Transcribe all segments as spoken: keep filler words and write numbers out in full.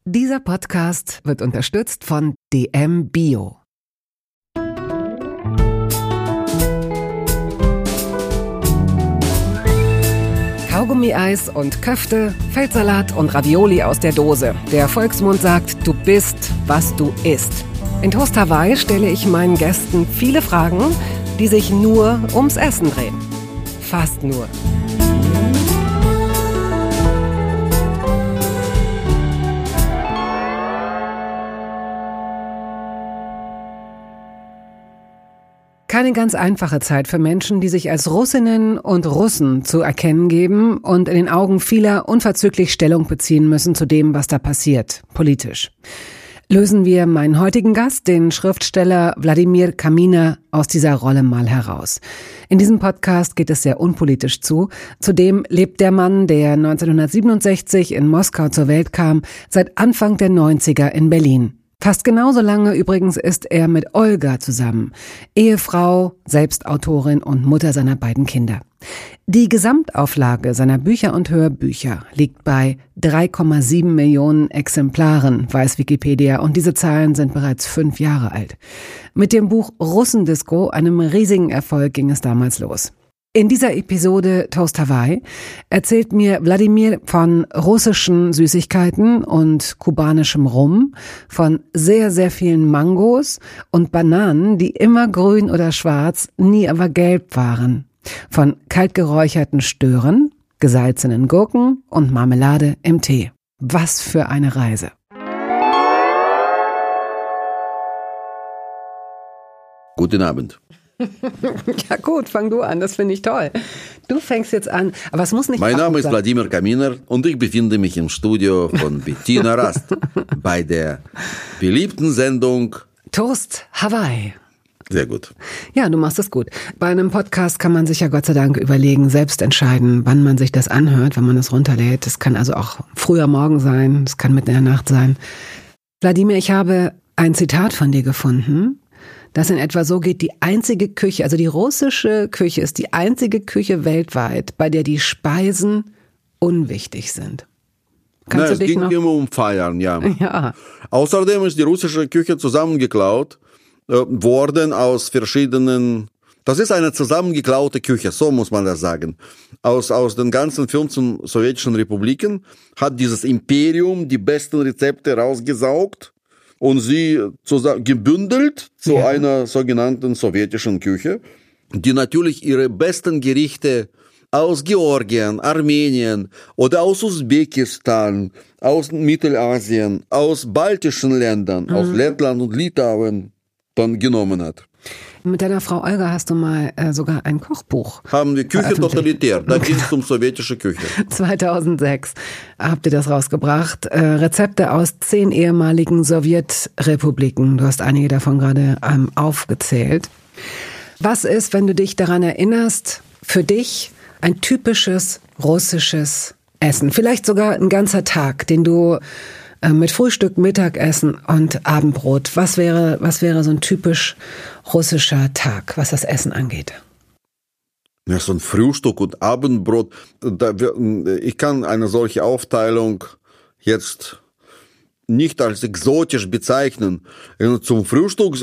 Dieser Podcast wird unterstützt von D M Bio. Kaugummi-Eis und Köfte, Feldsalat und Ravioli aus der Dose. Der Volksmund sagt, du bist, was du isst. In Toast Hawaii stelle ich meinen Gästen viele Fragen, die sich nur ums Essen drehen. Fast nur. Keine ganz einfache Zeit für Menschen, die sich als Russinnen und Russen zu erkennen geben und in den Augen vieler unverzüglich Stellung beziehen müssen zu dem, was da passiert, politisch. Lösen wir meinen heutigen Gast, den Schriftsteller Wladimir Kaminer, aus dieser Rolle mal heraus. In diesem Podcast geht es sehr unpolitisch zu. Zudem lebt der Mann, der neunzehnhundertsiebenundsechzig in Moskau zur Welt kam, seit Anfang der neunziger in Berlin. Fast genauso lange übrigens ist er mit Olga zusammen, Ehefrau, Selbstautorin und Mutter seiner beiden Kinder. Die Gesamtauflage seiner Bücher und Hörbücher liegt bei drei Komma sieben Millionen Exemplaren, weiß Wikipedia, und diese Zahlen sind bereits fünf Jahre alt. Mit dem Buch Russendisco, einem riesigen Erfolg, ging es damals los. In dieser Episode Toast Hawaii erzählt mir Wladimir von russischen Süßigkeiten und kubanischem Rum, von sehr, sehr vielen Mangos und Bananen, die immer grün oder schwarz, nie aber gelb waren, von kaltgeräucherten Stören, gesalzenen Gurken und Marmelade im Tee. Was für eine Reise! Guten Abend. Ja gut, fang du an, das finde ich toll. Du fängst jetzt an, aber es muss nicht... Mein Name ist Wladimir Kaminer und ich befinde mich im Studio von Bettina Rast bei der beliebten Sendung Toast Hawaii. Sehr gut. Ja, du machst es gut. Bei einem Podcast kann man sich ja Gott sei Dank überlegen, selbst entscheiden, wann man sich das anhört, wenn man es runterlädt. Das kann also auch früher Morgen sein, es kann mitten in der Nacht sein. Wladimir, ich habe ein Zitat von dir gefunden, das in etwa so geht: Die einzige Küche, also die russische Küche ist die einzige Küche weltweit, bei der die Speisen unwichtig sind. Kannst Na, du es dich ging noch... immer um Feiern, ja. ja. Außerdem ist die russische Küche zusammengeklaut äh, worden aus verschiedenen... Das ist eine zusammengeklaute Küche, so muss man das sagen. Aus, aus den ganzen fünfzehn sowjetischen Republiken hat dieses Imperium die besten Rezepte rausgesaugt und sie zusammen gebündelt zu ja. einer sogenannten sowjetischen Küche, die natürlich ihre besten Gerichte aus Georgien, Armenien oder aus Usbekistan, aus Mittelasien, aus baltischen Ländern, mhm. aus Lettland und Litauen dann genommen hat. Mit deiner Frau Olga hast du mal äh, sogar ein Kochbuch. Haben wir Küche totalitär, da ging es um sowjetische Küche. zweitausendsechs habt ihr das rausgebracht. Äh, Rezepte aus zehn ehemaligen Sowjetrepubliken. Du hast einige davon gerade ähm, aufgezählt. Was ist, wenn du dich daran erinnerst, für dich ein typisches russisches Essen? Vielleicht sogar ein ganzer Tag, den du mit Frühstück, Mittagessen und Abendbrot. Was wäre, was wäre so ein typisch russischer Tag, was das Essen angeht? Ja, so ein Frühstück und Abendbrot. Ich kann eine solche Aufteilung jetzt nicht als exotisch bezeichnen. Zum Frühstück,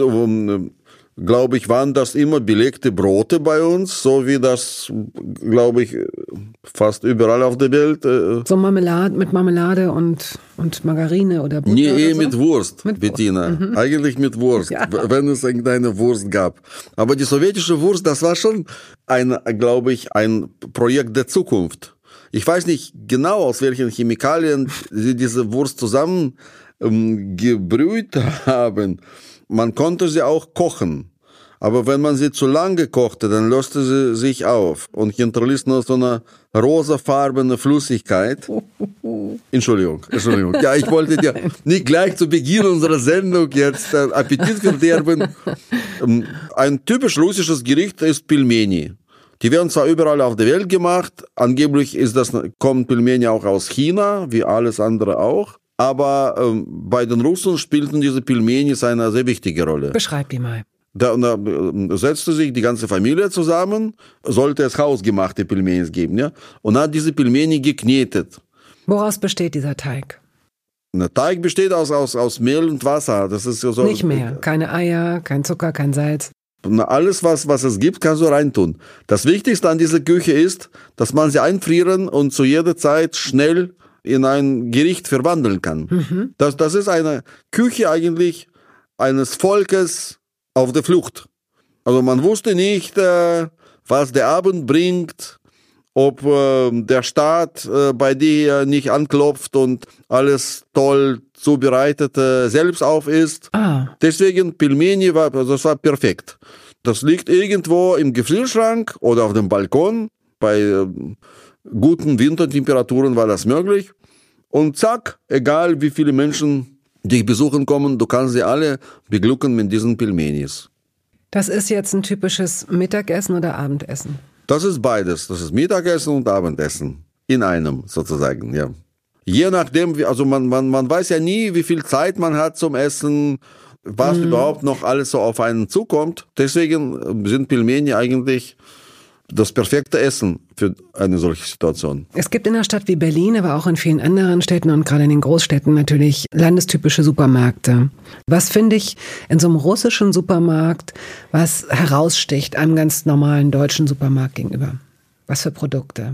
glaube ich, waren das immer belegte Brote bei uns, so wie das, glaube ich, fast überall auf der Welt. Äh so Marmelade, mit Marmelade und, und Margarine oder Butter? Nee, oder eh so? mit Wurst, mit Bettina. Wurst. Mhm. Eigentlich mit Wurst, ja. Wenn es irgendeine Wurst gab. Aber die sowjetische Wurst, das war schon ein, glaube ich, ein Projekt der Zukunft. Ich weiß nicht genau, aus welchen Chemikalien sie diese Wurst zusammen ähm, gebrüht haben. Man konnte sie auch kochen. Aber wenn man sie zu lange kochte, dann löste sie sich auf und hinterließ nur so eine rosafarbene Flüssigkeit. Entschuldigung, Entschuldigung. Ja, ich wollte dir nicht gleich zu Beginn unserer Sendung jetzt äh, Appetit verderben. Ein typisch russisches Gericht ist Pelmeni. Die werden zwar überall auf der Welt gemacht, angeblich ist das, kommen Pelmeni auch aus China, wie alles andere auch. Aber ähm, bei den Russen spielten diese Pelmenis eine sehr wichtige Rolle. Beschreib die mal. Da, da setzte sich die ganze Familie zusammen, sollte es hausgemachte Pelmenis geben, ja, und hat diese Pelmeni geknetet. Woraus besteht dieser Teig? Der Teig besteht aus, aus, aus Mehl und Wasser. Das ist so. Nicht mehr. Keine Eier, kein Zucker, kein Salz. Alles, was, was es gibt, kannst du reintun. Das Wichtigste an dieser Küche ist, dass man sie einfrieren und zu jeder Zeit schnell in ein Gericht verwandeln kann. Mhm. Das, das ist eine Küche eigentlich eines Volkes auf der Flucht. Also man wusste nicht, äh, was der Abend bringt, ob äh, der Staat äh, bei dir nicht anklopft und alles toll zubereitet äh, selbst auf ist. Ah. Deswegen Pelmeni war, also das war perfekt. Das liegt irgendwo im Gefrierschrank oder auf dem Balkon. Bei äh, guten Wintertemperaturen war das möglich. Und zack, egal wie viele Menschen dich besuchen kommen, du kannst sie alle beglücken mit diesen Pelmenis. Das ist jetzt ein typisches Mittagessen oder Abendessen? Das ist beides. Das ist Mittagessen und Abendessen. In einem sozusagen, ja. Je nachdem, also man, man, man weiß ja nie, wie viel Zeit man hat zum Essen, was mm. überhaupt noch alles so auf einen zukommt. Deswegen sind Pelmeni eigentlich das perfekte Essen für eine solche Situation. Es gibt in einer Stadt wie Berlin, aber auch in vielen anderen Städten und gerade in den Großstädten natürlich landestypische Supermärkte. Was finde ich in so einem russischen Supermarkt, was heraussticht einem ganz normalen deutschen Supermarkt gegenüber? Was für Produkte?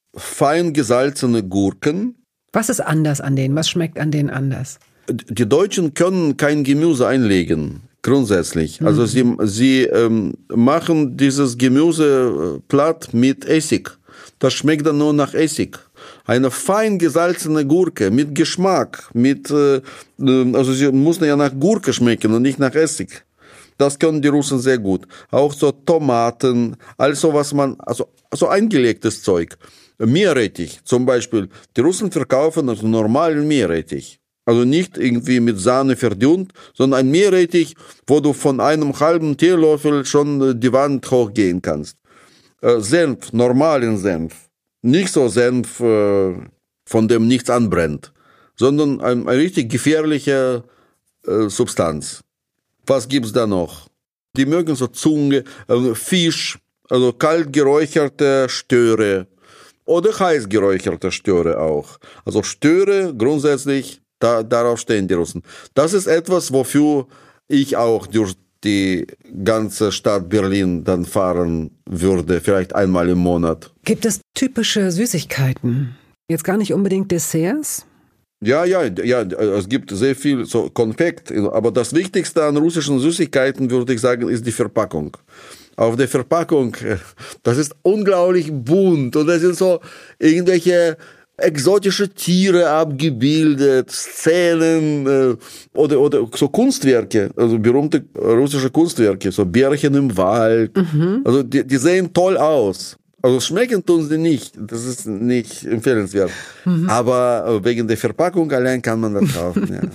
Fein gesalzene Gurken. Was ist anders an denen? Was schmeckt an denen anders? Die Deutschen können kein Gemüse einlegen. Grundsätzlich. Also sie, sie ähm, machen dieses Gemüse platt mit Essig. Das schmeckt dann nur nach Essig. Eine fein gesalzene Gurke mit Geschmack, mit, äh, also sie muss ja nach Gurke schmecken und nicht nach Essig. Das können die Russen sehr gut. Auch so Tomaten, also was man, also, also eingelegtes Zeug. Meerrettich zum Beispiel. Die Russen verkaufen also normalen Meerrettich. Also nicht irgendwie mit Sahne verdünnt, sondern ein Meerrettich, wo du von einem halben Teelöffel schon die Wand hochgehen kannst. Äh, Senf, normalen Senf. Nicht so Senf, äh, von dem nichts anbrennt, sondern ein, eine richtig gefährliche äh, Substanz. Was gibt's da noch? Die mögen so Zunge, äh, Fisch, also kalt geräucherte Störe oder heiß geräucherte Störe auch. Also Störe grundsätzlich, Da, darauf stehen die Russen. Das ist etwas, wofür ich auch durch die ganze Stadt Berlin dann fahren würde, vielleicht einmal im Monat. Gibt es typische Süßigkeiten? Jetzt gar nicht unbedingt Desserts? Ja, ja, ja, es gibt sehr viel so Konfekt, aber das Wichtigste an russischen Süßigkeiten, würde ich sagen, ist die Verpackung. Auf der Verpackung, das ist unglaublich bunt und das sind so irgendwelche exotische Tiere abgebildet, Szenen äh, oder, oder so Kunstwerke, also berühmte russische Kunstwerke, so Bärchen im Wald. Mhm. Also die, die sehen toll aus. Also schmecken tun sie nicht, das ist nicht empfehlenswert. Mhm. Aber wegen der Verpackung allein kann man das kaufen. Ja.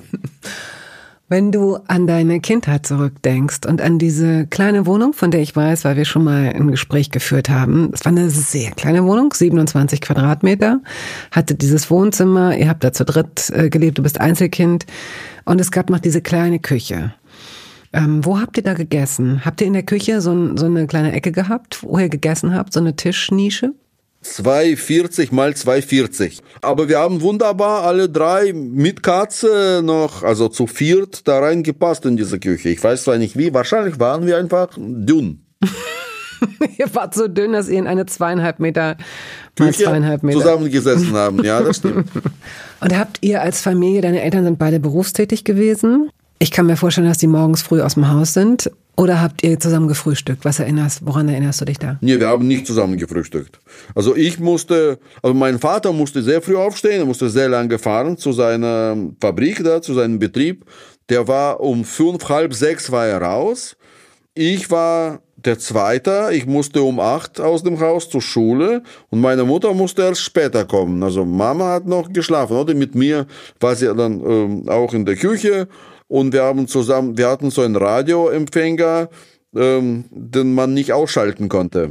Wenn du an deine Kindheit zurückdenkst und an diese kleine Wohnung, von der ich weiß, weil wir schon mal ein Gespräch geführt haben, es war eine sehr kleine Wohnung, siebenundzwanzig Quadratmeter, hatte dieses Wohnzimmer, ihr habt da zu dritt äh, gelebt, du bist Einzelkind und es gab noch diese kleine Küche. Ähm, wo habt ihr da gegessen? Habt ihr in der Küche so, ein, so eine kleine Ecke gehabt, wo ihr gegessen habt, so eine Tischnische? zwei vierzig mal zwei vierzig. Aber wir haben wunderbar alle drei mit Katze noch, also zu viert, da reingepasst in diese Küche. Ich weiß zwar nicht wie, wahrscheinlich waren wir einfach dünn. Ihr wart so dünn, dass ihr in eine zweieinhalb Meter mal Küche zweieinhalb Meter zusammengesessen haben. Ja, das stimmt. Und habt ihr als Familie, deine Eltern sind beide berufstätig gewesen? Ich kann mir vorstellen, dass die morgens früh aus dem Haus sind. Oder habt ihr zusammen gefrühstückt? Was erinnerst, woran erinnerst du dich da? Nee, wir haben nicht zusammen gefrühstückt. Also ich musste, also mein Vater musste sehr früh aufstehen, er musste sehr lange fahren zu seiner Fabrik da, zu seinem Betrieb. Der war um fünf, halb sechs war er raus. Ich war der Zweite, ich musste um acht aus dem Haus zur Schule und meine Mutter musste erst später kommen. Also Mama hat noch geschlafen, oder? Mit mir war sie dann ähm, auch in der Küche. Und wir haben zusammen, wir hatten so einen Radioempfänger, ähm, den man nicht ausschalten konnte.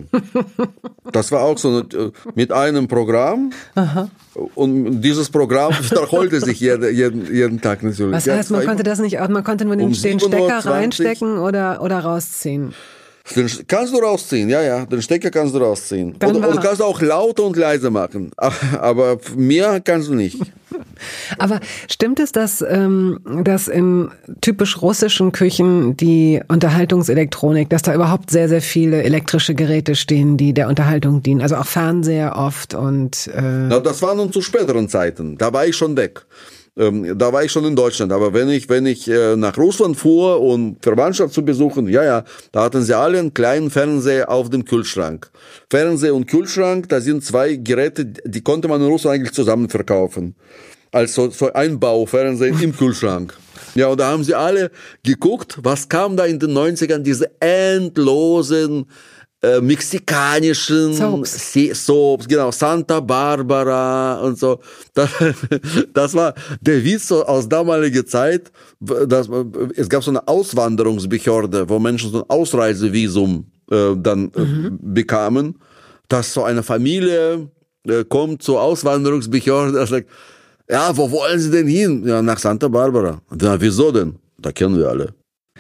Das war auch so eine, mit einem Programm. Aha. Und dieses Programm wiederholte sich jeden, jeden, jeden Tag natürlich. Was heißt, man konnte das nicht, man konnte nur den, um den Stecker reinstecken oder, oder rausziehen? Den kannst du rausziehen, ja, ja, den Stecker kannst du rausziehen. Dann Oder, war- oder kannst du auch lauter und leiser machen, aber mehr kannst du nicht. Aber stimmt es, dass, ähm, dass in typisch russischen Küchen die Unterhaltungselektronik, dass da überhaupt sehr, sehr viele elektrische Geräte stehen, die der Unterhaltung dienen? Also auch Fernseher oft und... Äh Na, das war nun zu späteren Zeiten, da war ich schon weg. Ähm, da war ich schon in Deutschland, aber wenn ich, wenn ich äh, nach Russland fuhr, um Verwandtschaft zu besuchen, ja, ja, da hatten sie alle einen kleinen Fernseher auf dem Kühlschrank. Fernseher und Kühlschrank, da sind zwei Geräte, die konnte man in Russland eigentlich zusammen verkaufen. Als so, so Einbaufernseher im Kühlschrank. Ja, und da haben sie alle geguckt, was kam da in den neunzigern, diese endlosen äh, mexikanischen Soaps. Se- Soaps, genau, Santa Barbara und so. Das, das war der Witz aus damaliger Zeit. Dass, es gab so eine Auswanderungsbehörde, wo Menschen so ein Ausreisevisum äh, dann äh, mhm. bekamen, dass so eine Familie äh, kommt zur Auswanderungsbehörde und sagt, ja, wo wollen Sie denn hin? Ja, nach Santa Barbara. Na, wieso denn? Da kennen wir alle.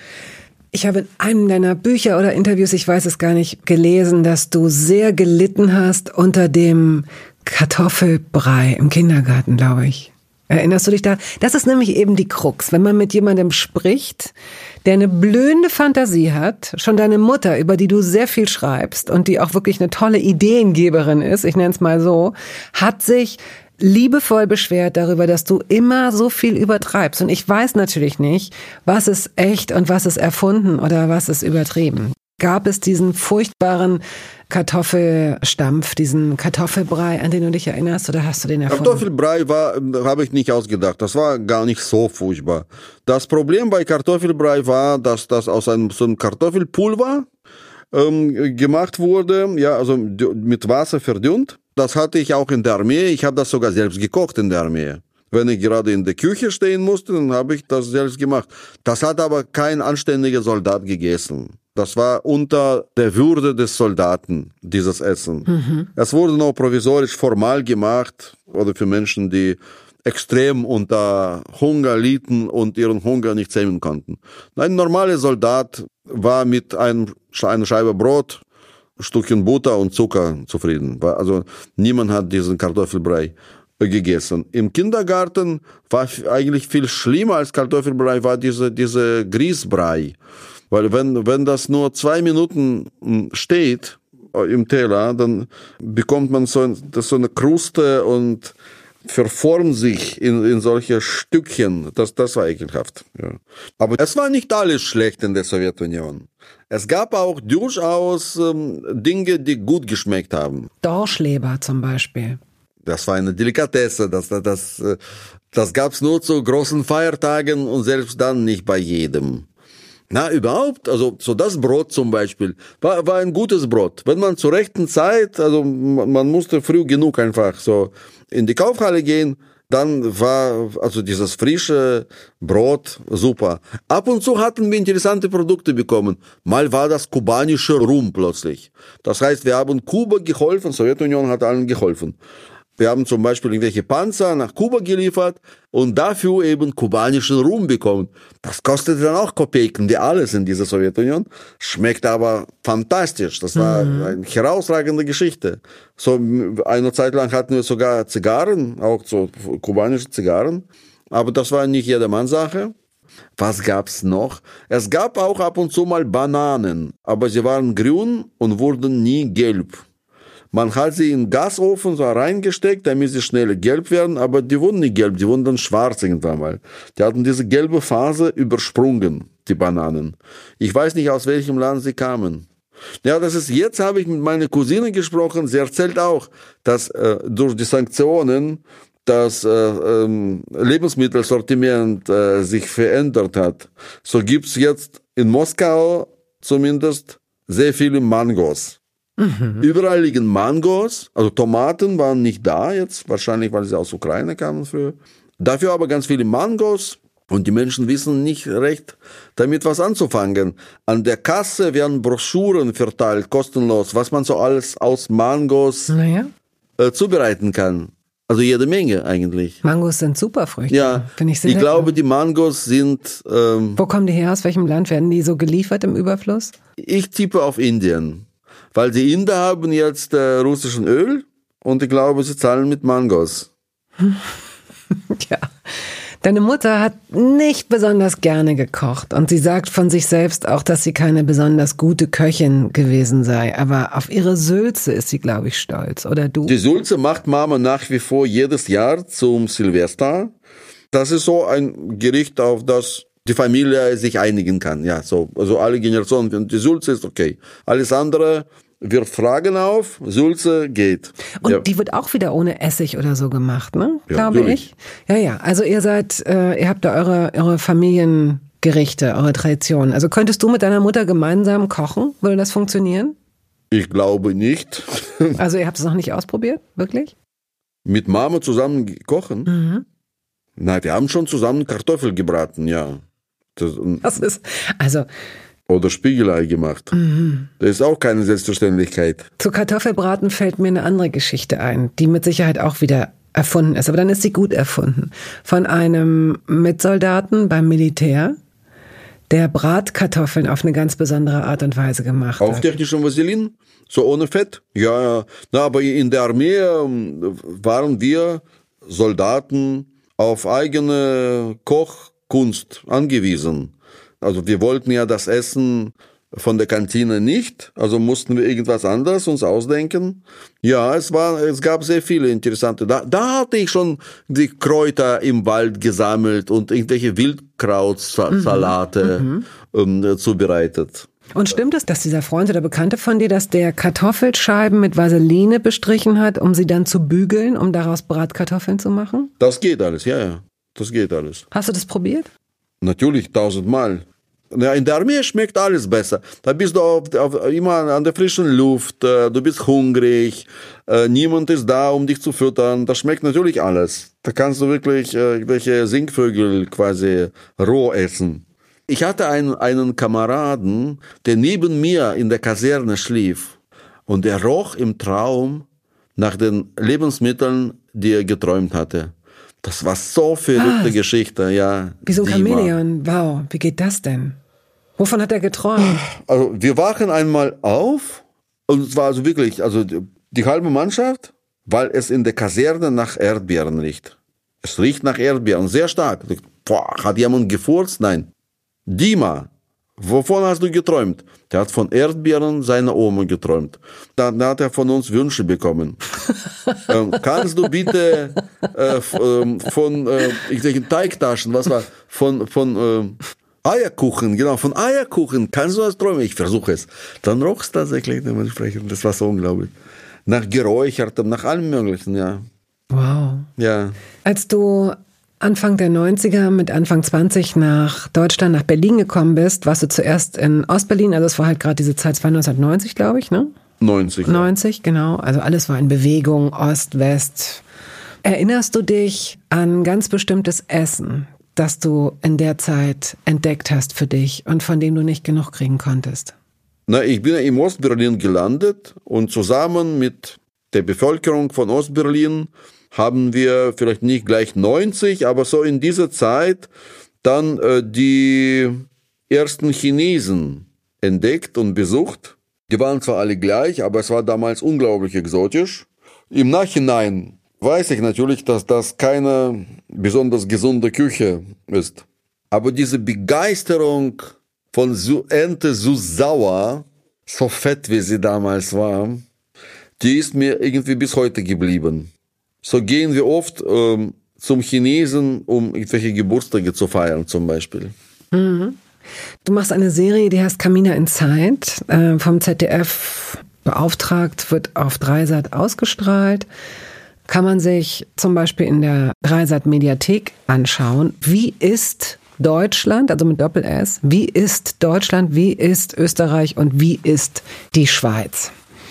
Ich habe in einem deiner Bücher oder Interviews, ich weiß es gar nicht, gelesen, dass du sehr gelitten hast unter dem Kartoffelbrei im Kindergarten, glaube ich. Erinnerst du dich da? Das ist nämlich eben die Krux. Wenn man mit jemandem spricht, der eine blühende Fantasie hat, schon deine Mutter, über die du sehr viel schreibst und die auch wirklich eine tolle Ideengeberin ist, ich nenne es mal so, hat sich liebevoll beschwert darüber, dass du immer so viel übertreibst. Und ich weiß natürlich nicht, was ist echt und was ist erfunden oder was ist übertrieben. Gab es diesen furchtbaren Kartoffelstampf, diesen Kartoffelbrei, an den du dich erinnerst, oder hast du den erfunden? Kartoffelbrei war, habe ich nicht ausgedacht. Das war gar nicht so furchtbar. Das Problem bei Kartoffelbrei war, dass das aus einem, so einem Kartoffelpulver ähm, gemacht wurde, ja, also mit Wasser verdünnt. Das hatte ich auch in der Armee. Ich habe das sogar selbst gekocht in der Armee. Wenn ich gerade in der Küche stehen musste, dann habe ich das selbst gemacht. Das hat aber kein anständiger Soldat gegessen. Das war unter der Würde des Soldaten, dieses Essen. Mhm. Es wurde noch provisorisch formal gemacht, oder für Menschen, die extrem unter Hunger litten und ihren Hunger nicht zähmen konnten. Ein normaler Soldat war mit einem, einer Scheibe Brot, Stückchen Butter und Zucker zufrieden. Also niemand hat diesen Kartoffelbrei gegessen. Im Kindergarten war eigentlich viel schlimmer als Kartoffelbrei, war diese, diese Grießbrei. Weil wenn, wenn das nur zwei Minuten steht im Teller, dann bekommt man so, das so eine Kruste und verformt sich in, in solche Stückchen. Das, das war ekelhaft. Ja. Aber es war nicht alles schlecht in der Sowjetunion. Es gab auch durchaus ähm, Dinge, die gut geschmeckt haben. Dorschleber zum Beispiel. Das war eine Delikatesse. Das, das, das, das gab's nur zu großen Feiertagen und selbst dann nicht bei jedem. Na, überhaupt, also so das Brot zum Beispiel, war, war ein gutes Brot. Wenn man zur rechten Zeit, also man musste früh genug einfach so in die Kaufhalle gehen, dann war also dieses frische Brot super. Ab und zu hatten wir interessante Produkte bekommen. Mal war das kubanische Rum plötzlich. Das heißt, wir haben Kuba geholfen, Sowjetunion hat allen geholfen. Wir haben zum Beispiel irgendwelche Panzer nach Kuba geliefert und dafür eben kubanischen Rum bekommen. Das kostete dann auch Kopeken, wie alles in dieser Sowjetunion. Schmeckt aber fantastisch. Das war mhm. eine herausragende Geschichte. So eine Zeit lang hatten wir sogar Zigarren, auch so kubanische Zigarren. Aber das war nicht jedermanns Sache. Was gab's noch? Es gab auch ab und zu mal Bananen, aber sie waren grün und wurden nie gelb. Man hat sie in den Gasofen so reingesteckt, damit sie schnell gelb werden, aber die wurden nicht gelb, die wurden dann schwarz irgendwann mal. Die hatten diese gelbe Phase übersprungen, die Bananen. Ich weiß nicht, aus welchem Land sie kamen. Ja, das ist, jetzt habe ich mit meiner Cousine gesprochen, sie erzählt auch, dass äh, durch die Sanktionen das äh, ähm, Lebensmittelsortiment äh, sich verändert hat. So gibt's jetzt in Moskau zumindest sehr viele Mangos. Mhm. Überall liegen Mangos, also Tomaten waren nicht da jetzt, wahrscheinlich weil sie aus Ukraine kamen früher. Dafür aber ganz viele Mangos und die Menschen wissen nicht recht damit was anzufangen. An der Kasse werden Broschüren verteilt, kostenlos, was man so alles aus Mangos naja. äh, zubereiten kann. Also jede Menge eigentlich. Mangos sind Superfrüchte. Ja, Finde ich sehr ich lecker. glaube, die Mangos sind... Ähm, Wo kommen die her? Aus welchem Land werden die so geliefert im Überfluss? Ich tippe auf Indien, weil die Inder haben jetzt äh, russischen Öl und ich glaube, sie zahlen mit Mangos. Ja. Deine Mutter hat nicht besonders gerne gekocht und sie sagt von sich selbst auch, dass sie keine besonders gute Köchin gewesen sei. Aber auf ihre Sülze ist sie, glaube ich, stolz. Oder du? Die Sülze macht Mama nach wie vor jedes Jahr zum Silvester. Das ist so ein Gericht, auf das die Familie sich einigen kann. Ja, so, also alle Generationen. Die Sülze ist okay. Alles andere wirft Fragen auf, Sülze geht. Und ja. Die wird auch wieder ohne Essig oder so gemacht, ne? Ja, Glaube natürlich. ich. Ja, ja. Also ihr seid, äh, ihr habt da eure, eure Familiengerichte, eure Traditionen. Also könntest du mit deiner Mutter gemeinsam kochen? Würde das funktionieren? Ich glaube nicht. Also ihr habt es noch nicht ausprobiert? Wirklich? Mit Mama zusammen kochen? Mhm. Nein, wir haben schon zusammen Kartoffeln gebraten, ja. Das, Das ist, also... Oder Spiegelei gemacht. Mhm. Das ist auch keine Selbstverständlichkeit. Zu Kartoffelbraten fällt mir eine andere Geschichte ein, die mit Sicherheit auch wieder erfunden ist. Aber dann ist sie gut erfunden. Von einem Mitsoldaten beim Militär, der Bratkartoffeln auf eine ganz besondere Art und Weise gemacht hat. Auf technischem Vaseline? So ohne Fett? Ja, ja. Na, aber in der Armee waren wir Soldaten auf eigene Kochkunst angewiesen. Also wir wollten ja das Essen von der Kantine nicht, also mussten wir irgendwas anderes uns ausdenken. Ja, es war, es gab sehr viele interessante. Da, da hatte ich schon die Kräuter im Wald gesammelt und irgendwelche Wildkrautsalate mhm. ähm, zubereitet. Und stimmt es, dass dieser Freund oder Bekannte von dir, dass der Kartoffelscheiben mit Vaseline bestrichen hat, um sie dann zu bügeln, um daraus Bratkartoffeln zu machen? Das geht alles, ja, ja. Das geht alles. Hast du das probiert? Natürlich, tausendmal. Ja, in der Armee schmeckt alles besser. Da bist du auf, auf, immer an der frischen Luft, äh, du bist hungrig, äh, niemand ist da, um dich zu füttern. Das schmeckt natürlich alles. Da kannst du wirklich äh, welche Singvögel quasi roh essen. Ich hatte einen, einen Kameraden, der neben mir in der Kaserne schlief und der roch im Traum nach den Lebensmitteln, die er geträumt hatte. Das war so verrückte ah, Geschichte, ja. Wie so ein Chamäleon. Wow, wie geht das denn? Wovon hat er geträumt? Also wir wachen einmal auf und es war also wirklich, also die, die halbe Mannschaft, weil es in der Kaserne nach Erdbeeren riecht. Es riecht nach Erdbeeren, sehr stark. Boah, hat jemand gefurzt? Nein. Dima, wovon hast du geträumt? Der hat von Erdbeeren seiner Oma geträumt. Dann hat er von uns Wünsche bekommen. ähm, kannst du bitte äh, von äh, ich sage Teigtaschen, was war von von äh, Eierkuchen, genau, von Eierkuchen, kannst du das träumen? Ich versuche es. Dann roch es tatsächlich dementsprechend, das war so unglaublich. Nach Geräuchertem, nach allem Möglichen, ja. Wow. Ja. Als du Anfang der neunziger mit Anfang zwanzig nach Deutschland, nach Berlin gekommen bist, warst du zuerst in Ostberlin, also es war halt gerade diese Zeit, es war neunzehnhundertneunzig, glaube ich, ne? neunzig. neunzig, ja. Genau, also alles war in Bewegung, Ost, West. Erinnerst du dich an ganz bestimmtes Essen, das du in der Zeit entdeckt hast für dich und von dem du nicht genug kriegen konntest? Na, ich bin im Ostberlin gelandet und zusammen mit der Bevölkerung von Ostberlin haben wir vielleicht nicht gleich neunzig, aber so in dieser Zeit dann äh, die ersten Chinesen entdeckt und besucht. Die waren zwar alle gleich, aber es war damals unglaublich exotisch. Im Nachhinein weiß ich natürlich, dass das keine besonders gesunde Küche ist. Aber diese Begeisterung von Ente so sauer, so fett wie sie damals war, die ist mir irgendwie bis heute geblieben. So gehen wir oft ähm, zum Chinesen, um irgendwelche Geburtstage zu feiern zum Beispiel. Mhm. Du machst eine Serie, die heißt Camina in Zeit, äh, vom Z D F beauftragt, wird auf Dreisat ausgestrahlt. Kann man sich zum Beispiel in der Dreisat-Mediathek anschauen. Wie ist Deutschland, also mit Doppel-S, wie ist Deutschland, wie ist Österreich und wie ist die Schweiz?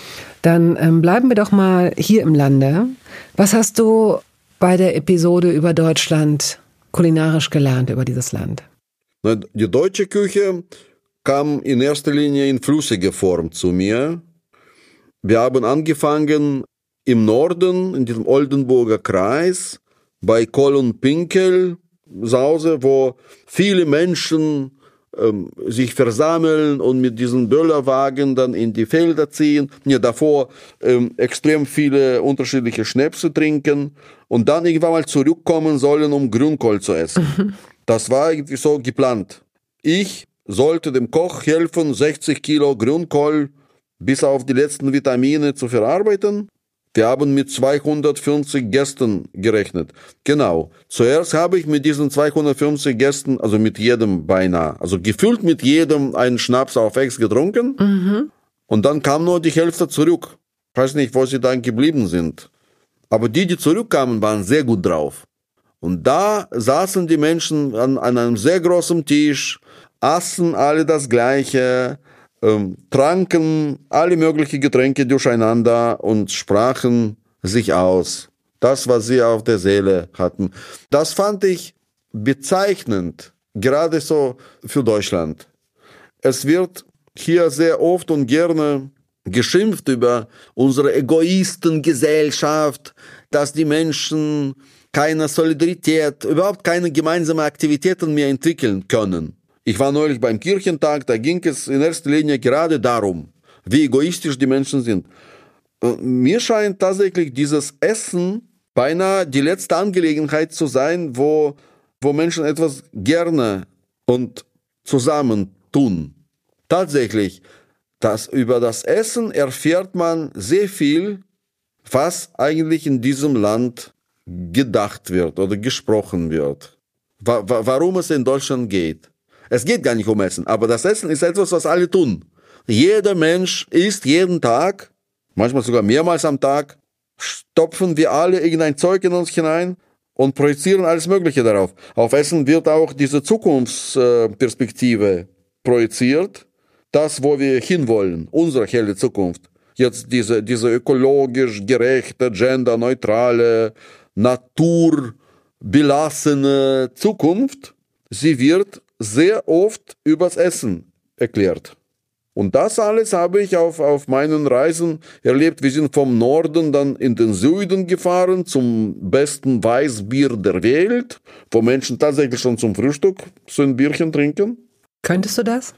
Dann ähm, bleiben wir doch mal hier im Lande. Was hast du bei der Episode über Deutschland kulinarisch gelernt, über dieses Land? Die deutsche Küche kam in erster Linie in flüssiger Form zu mir. Wir haben angefangen im Norden, in diesem Oldenburger Kreis, bei Kollenpinkel, Sause, wo viele Menschen ähm, sich versammeln und mit diesen Böllerwagen dann in die Felder ziehen, ja, davor ähm, extrem viele unterschiedliche Schnäpse trinken und dann irgendwann mal zurückkommen sollen, um Grünkohl zu essen. Mhm. Das war irgendwie so geplant. Ich sollte dem Koch helfen, sechzig Kilo Grünkohl bis auf die letzten Vitamine zu verarbeiten. Wir haben mit zweihundertfünfzig Gästen gerechnet. Genau. Zuerst habe ich mit diesen zweihundertfünfzig Gästen, also mit jedem beinahe, also gefüllt mit jedem einen Schnaps auf Ex getrunken. Mhm. Und dann kam nur die Hälfte zurück. Ich weiß nicht, wo sie dann geblieben sind. Aber die, die zurückkamen, waren sehr gut drauf. Und da saßen die Menschen an, an einem sehr großen Tisch, aßen alle das Gleiche, ähm, tranken alle möglichen Getränke durcheinander und sprachen sich aus. Das, was sie auf der Seele hatten. Das fand ich bezeichnend, gerade so für Deutschland. Es wird hier sehr oft und gerne geschimpft über unsere Egoistengesellschaft, dass die Menschen keine Solidarität, überhaupt keine gemeinsamen Aktivitäten mehr entwickeln können. Ich war neulich beim Kirchentag, da ging es in erster Linie gerade darum, wie egoistisch die Menschen sind. Mir scheint tatsächlich dieses Essen beinahe die letzte Angelegenheit zu sein, wo, wo Menschen etwas gerne und zusammen tun. Tatsächlich, das, über das Essen erfährt man sehr viel, was eigentlich in diesem Land gedacht wird oder gesprochen wird. Wa- wa- warum es in Deutschland geht. Es geht gar nicht um Essen, aber das Essen ist etwas, was alle tun. Jeder Mensch isst jeden Tag, manchmal sogar mehrmals am Tag, stopfen wir alle irgendein Zeug in uns hinein und projizieren alles Mögliche darauf. Auf Essen wird auch diese Zukunftsperspektive projiziert, das, wo wir hinwollen, unsere helle Zukunft. Jetzt diese, diese ökologisch gerechte, genderneutrale, naturbelassene Zukunft, sie wird sehr oft übers Essen erklärt. Und das alles habe ich auf, auf meinen Reisen erlebt. Wir sind vom Norden dann in den Süden gefahren, zum besten Weißbier der Welt, wo Menschen tatsächlich schon zum Frühstück so ein Bierchen trinken. Könntest du das?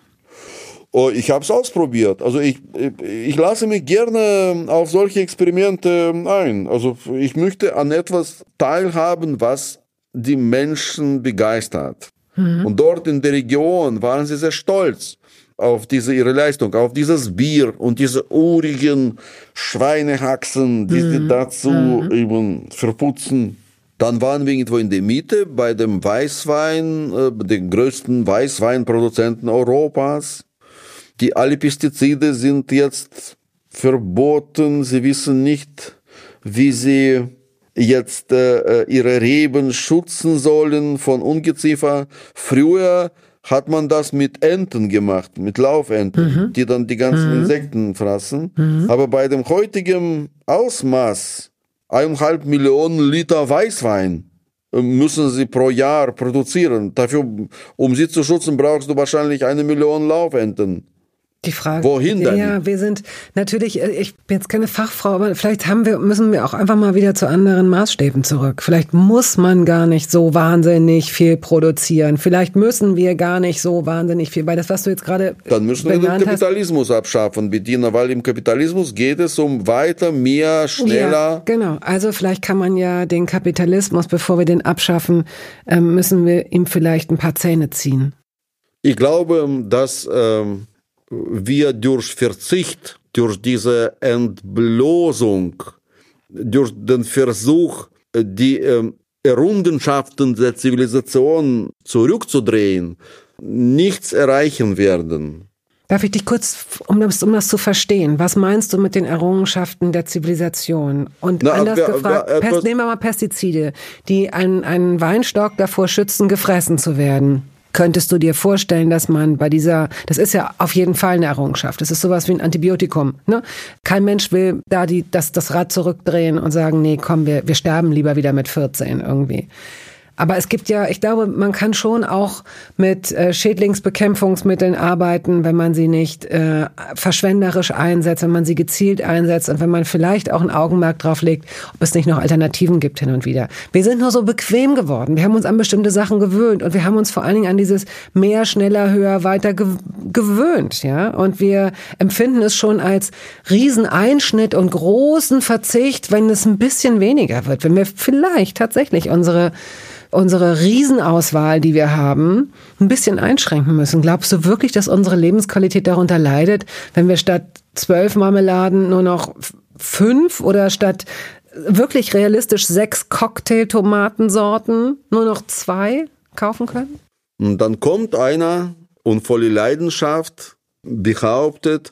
Oh, ich habe es ausprobiert. Also ich, ich, ich lasse mich gerne auf solche Experimente ein. Also ich möchte an etwas teilhaben, was die Menschen begeistert. Mhm. Und dort in der Region waren sie sehr stolz auf diese ihre Leistung, auf dieses Bier und diese urigen Schweinehaxen, die mhm. sie dazu mhm. eben verputzen. Dann waren wir irgendwo in der Mitte bei dem Weißwein, äh, den größten Weißweinproduzenten Europas. Die alle Pestizide sind jetzt verboten. Sie wissen nicht, wie sie jetzt äh, ihre Reben schützen sollen von Ungeziefer. Früher hat man das mit Enten gemacht, mit Laufenten, mhm. die dann die ganzen mhm. Insekten fraßen. Mhm. Aber bei dem heutigen Ausmaß, eineinhalb Millionen Liter Weißwein, müssen sie pro Jahr produzieren. Dafür, um sie zu schützen, brauchst du wahrscheinlich eine Million Laufenten. Die Frage, wohin denn? Ja, wir sind natürlich, ich bin jetzt keine Fachfrau, aber vielleicht haben wir, müssen wir auch einfach mal wieder zu anderen Maßstäben zurück. Vielleicht muss man gar nicht so wahnsinnig viel produzieren. Vielleicht müssen wir gar nicht so wahnsinnig viel, weil das, was du jetzt gerade Dann müssen wir den Kapitalismus hast, abschaffen, Bettina, weil im Kapitalismus geht es um weiter, mehr, schneller. Ja, genau. Also vielleicht kann man ja den Kapitalismus, bevor wir den abschaffen, müssen wir ihm vielleicht ein paar Zähne ziehen. Ich glaube, dass ähm wir durch Verzicht, durch diese Entblößung, durch den Versuch, die ähm, Errungenschaften der Zivilisation zurückzudrehen, nichts erreichen werden. Darf ich dich kurz, um das, um das zu verstehen, was meinst du mit den Errungenschaften der Zivilisation? Und Na, anders wer, gefragt, wer, Pest, nehmen wir mal Pestizide, die einen, einen Weinstock davor schützen, gefressen zu werden. Könntest du dir vorstellen, dass man bei dieser, das ist ja auf jeden Fall eine Errungenschaft, das ist sowas wie ein Antibiotikum, ne? Kein Mensch will da die, das, das Rad zurückdrehen und sagen, nee, komm, wir, wir sterben lieber wieder mit vierzehn irgendwie. Aber es gibt ja, ich glaube, man kann schon auch mit äh, Schädlingsbekämpfungsmitteln arbeiten, wenn man sie nicht äh, verschwenderisch einsetzt, wenn man sie gezielt einsetzt und wenn man vielleicht auch ein Augenmerk drauf legt, ob es nicht noch Alternativen gibt hin und wieder. Wir sind nur so bequem geworden. Wir haben uns an bestimmte Sachen gewöhnt und wir haben uns vor allen Dingen an dieses mehr, schneller, höher, weiter ge- gewöhnt, ja. Und wir empfinden es schon als Rieseneinschnitt und großen Verzicht, wenn es ein bisschen weniger wird, wenn wir vielleicht tatsächlich unsere unsere Riesenauswahl, die wir haben, ein bisschen einschränken müssen. Glaubst du wirklich, dass unsere Lebensqualität darunter leidet, wenn wir statt zwölf Marmeladen nur noch fünf oder statt wirklich realistisch sechs Cocktail-Tomatensorten nur noch zwei kaufen können? Und dann kommt einer und voller Leidenschaft behauptet,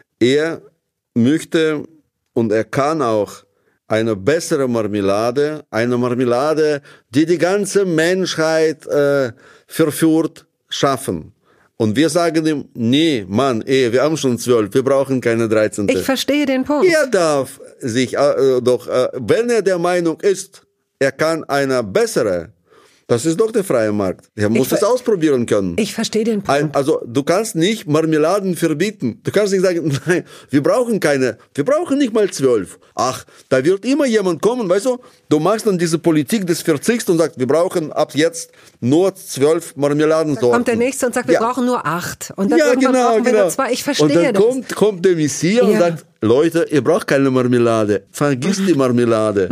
er möchte und er kann auch eine bessere Marmelade, eine Marmelade, die die ganze Menschheit äh, verführt, schaffen. Und wir sagen ihm, nee, Mann, ey, wir haben schon zwölf, wir brauchen keine dreizehn. Ich verstehe den Punkt. Er darf sich äh, doch, äh, wenn er der Meinung ist, er kann eine bessere, das ist doch der freie Markt. Er muss es ausprobieren können. Ich verstehe den Punkt. Also du kannst nicht Marmeladen verbieten. Du kannst nicht sagen, nein, wir brauchen keine, wir brauchen nicht mal zwölf. Ach, da wird immer jemand kommen, weißt du? Du machst dann diese Politik des Verzichts und sagst, wir brauchen ab jetzt nur zwölf Marmeladensorten. Dann kommt der Nächste und sagt, wir ja. brauchen nur acht. Und dann ja, irgendwann genau, brauchen wir genau. nur zwei. Ich verstehe und dann das. Kommt, kommt der Messias ja. und sagt, Leute, ihr braucht keine Marmelade. Vergiss die Marmelade.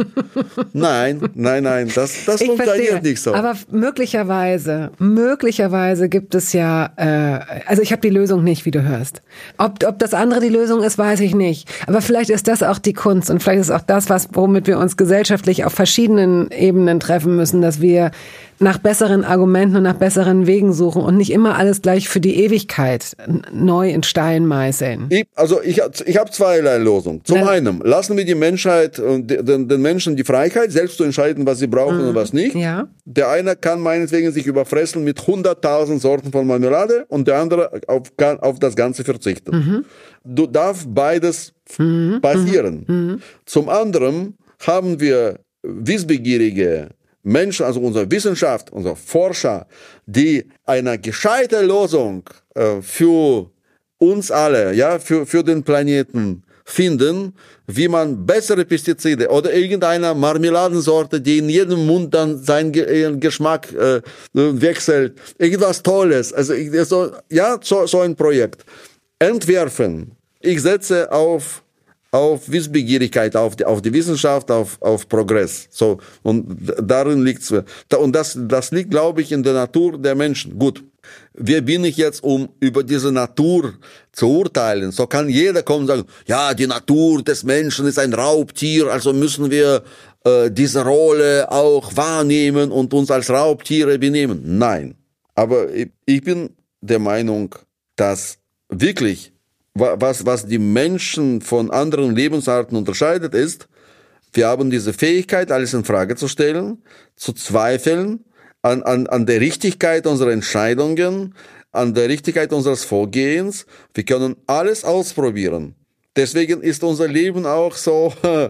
Nein, nein, nein, das, das ich funktioniert verstehe. nicht so. Aber möglicherweise, möglicherweise gibt es ja, äh, also ich habe die Lösung nicht, wie du hörst. Ob, ob das andere die Lösung ist, weiß ich nicht. Aber vielleicht ist das auch die Kunst und vielleicht ist auch das, was, womit wir uns gesellschaftlich auf verschiedenen Ebenen treffen müssen, dass wir nach besseren Argumenten und nach besseren Wegen suchen und nicht immer alles gleich für die Ewigkeit neu in Stein meißeln. Ich, also ich, ich habe zweierlei Lösungen. Zum ja. einen, lassen wir die Menschheit und den, den Menschen die Freiheit, selbst zu entscheiden, was sie brauchen mhm. und was nicht. Ja. Der eine kann meinetwegen sich überfressen mit hunderttausend Sorten von Marmelade und der andere auf, auf das Ganze verzichten. Mhm. Du darf beides mhm. passieren. Mhm. Zum anderen haben wir wissbegierige Menschen, also unsere Wissenschaft, unsere Forscher, die eine gescheite Lösung äh, für uns alle, ja, für, für den Planeten finden, wie man bessere Pestizide oder irgendeine Marmeladensorte, die in jedem Mund dann seinen Ge- Geschmack äh, wechselt, irgendwas Tolles, also so, ja, so, so ein Projekt entwerfen. Ich setze auf auf Wissbegierigkeit, auf die, auf die Wissenschaft, auf, auf Progress. So, und darin liegt's. Und das, das liegt, glaube ich, in der Natur der Menschen. Gut. Wer bin ich jetzt, um über diese Natur zu urteilen? So kann jeder kommen und sagen, ja, die Natur des Menschen ist ein Raubtier, also müssen wir äh, diese Rolle auch wahrnehmen und uns als Raubtiere benehmen. Nein. Aber ich, ich bin der Meinung, dass wirklich Was, was die Menschen von anderen Lebensarten unterscheidet, ist, wir haben diese Fähigkeit, alles in Frage zu stellen, zu zweifeln an, an, an der Richtigkeit unserer Entscheidungen, an der Richtigkeit unseres Vorgehens. Wir können alles ausprobieren. Deswegen ist unser Leben auch so,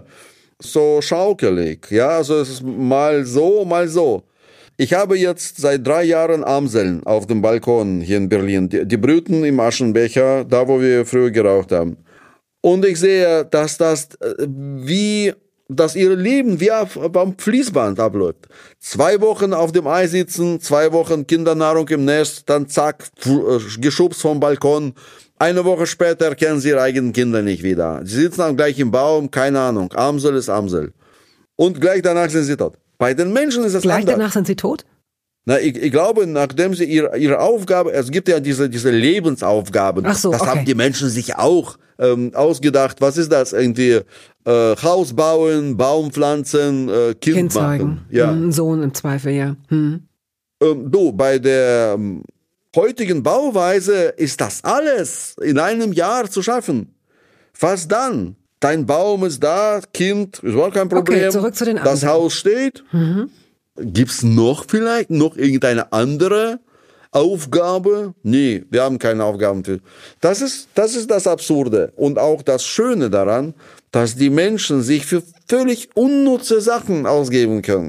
so schaukelig. Ja, also es ist mal so, mal so. Ich habe jetzt seit drei Jahren Amseln auf dem Balkon hier in Berlin. Die, die brüten im Aschenbecher, da wo wir früher geraucht haben. Und ich sehe, dass das wie, dass ihr Leben wie auf, am Fließband abläuft. Zwei Wochen auf dem Eis sitzen, zwei Wochen Kindernahrung im Nest, dann zack, geschubst vom Balkon. Eine Woche später kennen sie ihre eigenen Kinder nicht wieder. Sie sitzen dann gleich im Baum, keine Ahnung. Amsel ist Amsel. Und gleich danach sind sie tot. Bei den Menschen ist es Gleich anders. danach sind sie tot? Na, ich, ich glaube, nachdem sie ihre, ihre Aufgabe, es gibt ja diese, diese Lebensaufgaben. Ach so, das okay. haben die Menschen sich auch ähm, ausgedacht. Was ist das? Irgendwie äh, Haus bauen, Baum pflanzen, äh, Kind, kind zeugen. machen. Ja. Ein Sohn im Zweifel, ja. Hm. Ähm, du, bei der ähm, heutigen Bauweise ist das alles in einem Jahr zu schaffen. Was dann? Dein Baum ist da, Kind, ist auch kein Problem. Okay, zurück zu den Das anderen. Haus steht. Mhm. Gibt's noch vielleicht noch irgendeine andere Aufgabe? Nee, wir haben keine Aufgaben für. Das ist, das ist das Absurde und auch das Schöne daran, dass die Menschen sich für völlig unnütze Sachen ausgeben können.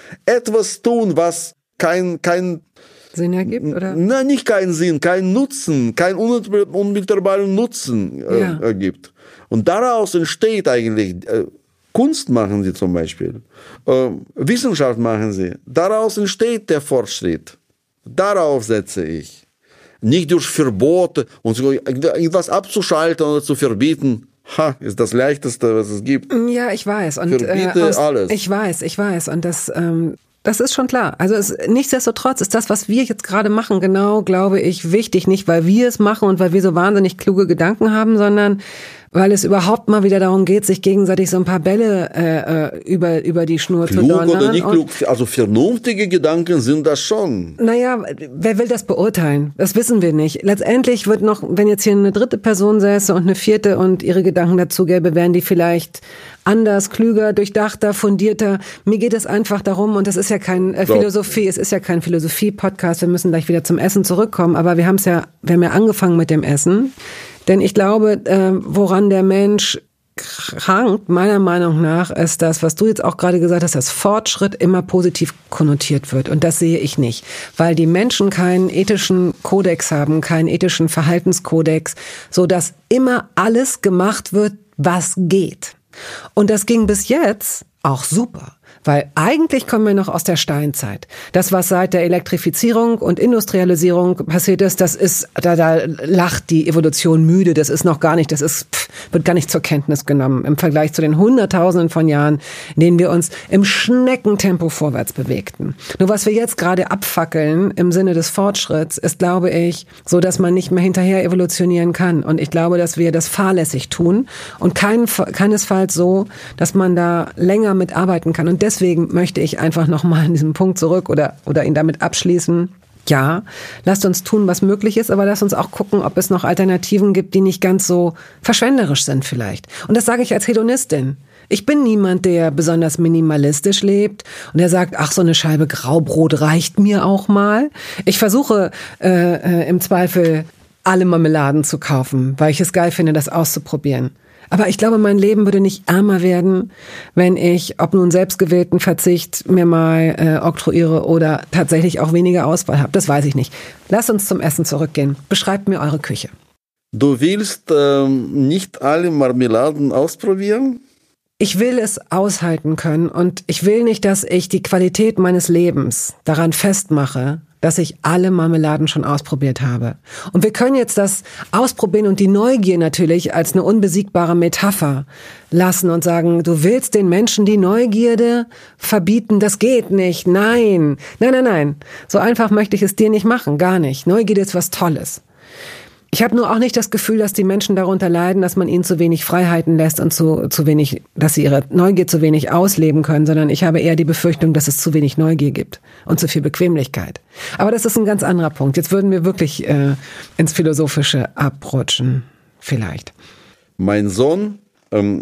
etwas tun, was kein, kein Sinn ergibt, oder? Na, nicht keinen Sinn, keinen Nutzen, keinen unmittelbaren Nutzen äh, Ja. ergibt. Und daraus entsteht eigentlich, äh, Kunst machen sie zum Beispiel, äh, Wissenschaft machen sie. Daraus entsteht der Fortschritt. Darauf setze ich. Nicht durch Verbote und so irgendwas abzuschalten oder zu verbieten. Ha, ist das Leichteste, was es gibt. Ja, ich weiß. Und, Verbiete äh, aus, alles. Ich weiß, ich weiß. Und das, ähm, das ist schon klar. Also es, nichtsdestotrotz ist das, was wir jetzt gerade machen, genau, glaube ich, wichtig. Nicht, weil wir es machen und weil wir so wahnsinnig kluge Gedanken haben, sondern weil es überhaupt mal wieder darum geht, sich gegenseitig so ein paar Bälle äh, über über die Schnur Klug zu donnern. oder nicht klug, also vernünftige Gedanken sind das schon. Naja, wer will das beurteilen? Das wissen wir nicht. Letztendlich wird noch, wenn jetzt hier eine dritte Person säße und eine vierte und ihre Gedanken dazu gäbe, wären die vielleicht anders, klüger, durchdachter, fundierter. Mir geht es einfach darum, und das ist ja kein äh, Philosophie, es ist ja kein Philosophie-Podcast, wir müssen gleich wieder zum Essen zurückkommen, aber wir haben es ja, wir haben ja angefangen mit dem Essen. Denn ich glaube, äh, woran der Mensch krankt, meiner Meinung nach, ist das, was du jetzt auch gerade gesagt hast, dass Fortschritt immer positiv konnotiert wird. Und das sehe ich nicht. Weil die Menschen keinen ethischen Kodex haben, keinen ethischen Verhaltenskodex, so dass immer alles gemacht wird, was geht. Und das ging bis jetzt auch super. Weil eigentlich kommen wir noch aus der Steinzeit. Das, was seit der Elektrifizierung und Industrialisierung passiert ist, das ist, da, da lacht die Evolution müde. Das ist noch gar nicht, das ist, pff, wird gar nicht zur Kenntnis genommen im Vergleich zu den Hunderttausenden von Jahren, in denen wir uns im Schneckentempo vorwärts bewegten. Nur was wir jetzt gerade abfackeln im Sinne des Fortschritts, ist, glaube ich, so, dass man nicht mehr hinterher evolutionieren kann. Und ich glaube, dass wir das fahrlässig tun und kein, keinesfalls so, dass man da länger mitarbeiten kann. Und deswegen Deswegen möchte ich einfach nochmal an diesem Punkt zurück oder, oder ihn damit abschließen. Ja, lasst uns tun, was möglich ist, aber lasst uns auch gucken, ob es noch Alternativen gibt, die nicht ganz so verschwenderisch sind vielleicht. Und das sage ich als Hedonistin. Ich bin niemand, der besonders minimalistisch lebt und der sagt, ach, so eine Scheibe Graubrot reicht mir auch mal. Ich versuche äh, äh, im Zweifel alle Marmeladen zu kaufen, weil ich es geil finde, das auszuprobieren. Aber ich glaube, mein Leben würde nicht ärmer werden, wenn ich, ob nun selbstgewählten Verzicht mir mal äh, oktroyiere oder tatsächlich auch weniger Auswahl habe. Das weiß ich nicht. Lasst uns zum Essen zurückgehen. Beschreibt mir eure Küche. Du willst ähm, nicht alle Marmeladen ausprobieren? Ich will es aushalten können und ich will nicht, dass ich die Qualität meines Lebens daran festmache, dass ich alle Marmeladen schon ausprobiert habe. Und wir können jetzt das Ausprobieren und die Neugier natürlich als eine unbesiegbare Metapher lassen und sagen, du willst den Menschen die Neugierde verbieten, das geht nicht, nein, nein, nein, nein. So einfach möchte ich es dir nicht machen, gar nicht. Neugierde ist was Tolles. Ich habe nur auch nicht das Gefühl, dass die Menschen darunter leiden, dass man ihnen zu wenig Freiheiten lässt und zu, zu wenig, dass sie ihre Neugier zu wenig ausleben können, sondern ich habe eher die Befürchtung, dass es zu wenig Neugier gibt und zu viel Bequemlichkeit. Aber das ist ein ganz anderer Punkt. Jetzt würden wir wirklich äh, ins Philosophische abrutschen, vielleicht. Mein Sohn ähm,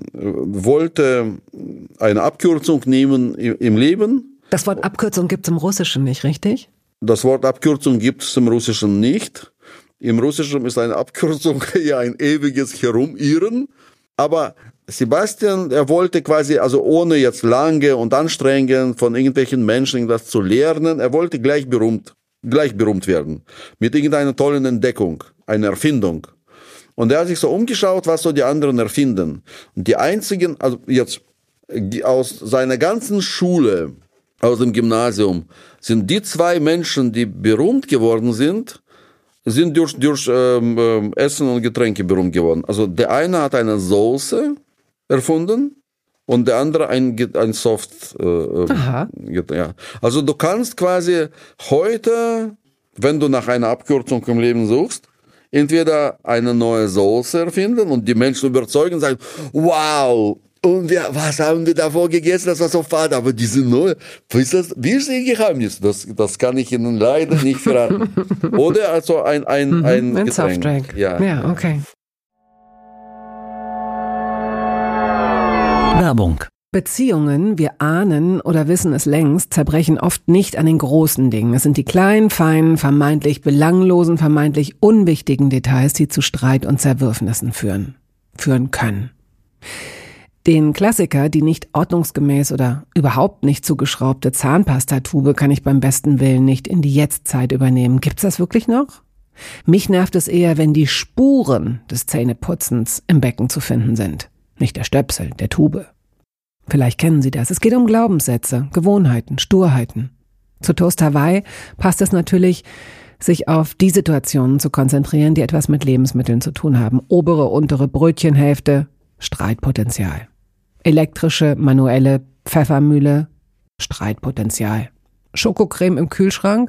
wollte eine Abkürzung nehmen im Leben. Das Wort Abkürzung gibt es im Russischen nicht, richtig? Das Wort Abkürzung gibt es im Russischen nicht. Im Russischen ist eine Abkürzung ja ein ewiges Herumirren. Aber Sebastian, er wollte quasi, also ohne jetzt lange und anstrengend von irgendwelchen Menschen das zu lernen, er wollte gleich berühmt, gleich berühmt werden. Mit irgendeiner tollen Entdeckung, einer Erfindung. Und er hat sich so umgeschaut, was so die anderen erfinden. Und die einzigen, also jetzt, die aus seiner ganzen Schule, aus dem Gymnasium, sind die zwei Menschen, die berühmt geworden sind, sind durch, durch ähm, Essen und Getränke berühmt geworden. Also der eine hat eine Soße erfunden und der andere ein, ein Soft. Äh, Aha. Ja. Also du kannst quasi heute, wenn du nach einer Abkürzung im Leben suchst, entweder eine neue Soße erfinden und die Menschen überzeugen und sagen, wow, und wir, was haben wir davor gegessen, das war so fad, aber diese neue, wie ist das, wie ist ihr Geheimnis? Das, das kann ich Ihnen leider nicht verraten. Oder also ein, ein, Mhm, ein, ein Getränk. Softdrink. Ja. Ja, okay. Werbung. Beziehungen, wir ahnen oder wissen es längst, zerbrechen oft nicht an den großen Dingen. Es sind die kleinen, feinen, vermeintlich belanglosen, vermeintlich unwichtigen Details, die zu Streit und Zerwürfnissen führen, führen können. Den Klassiker, die nicht ordnungsgemäß oder überhaupt nicht zugeschraubte Zahnpastatube, kann ich beim besten Willen nicht in die Jetztzeit übernehmen. Gibt's das wirklich noch? Mich nervt es eher, wenn die Spuren des Zähneputzens im Becken zu finden sind. Nicht der Stöpsel, der Tube. Vielleicht kennen Sie das. Es geht um Glaubenssätze, Gewohnheiten, Sturheiten. Zu Toast Hawaii passt es natürlich, sich auf die Situationen zu konzentrieren, die etwas mit Lebensmitteln zu tun haben. Obere, untere Brötchenhälfte, Streitpotenzial. Elektrische, manuelle Pfeffermühle, Streitpotenzial. Schokocreme im Kühlschrank,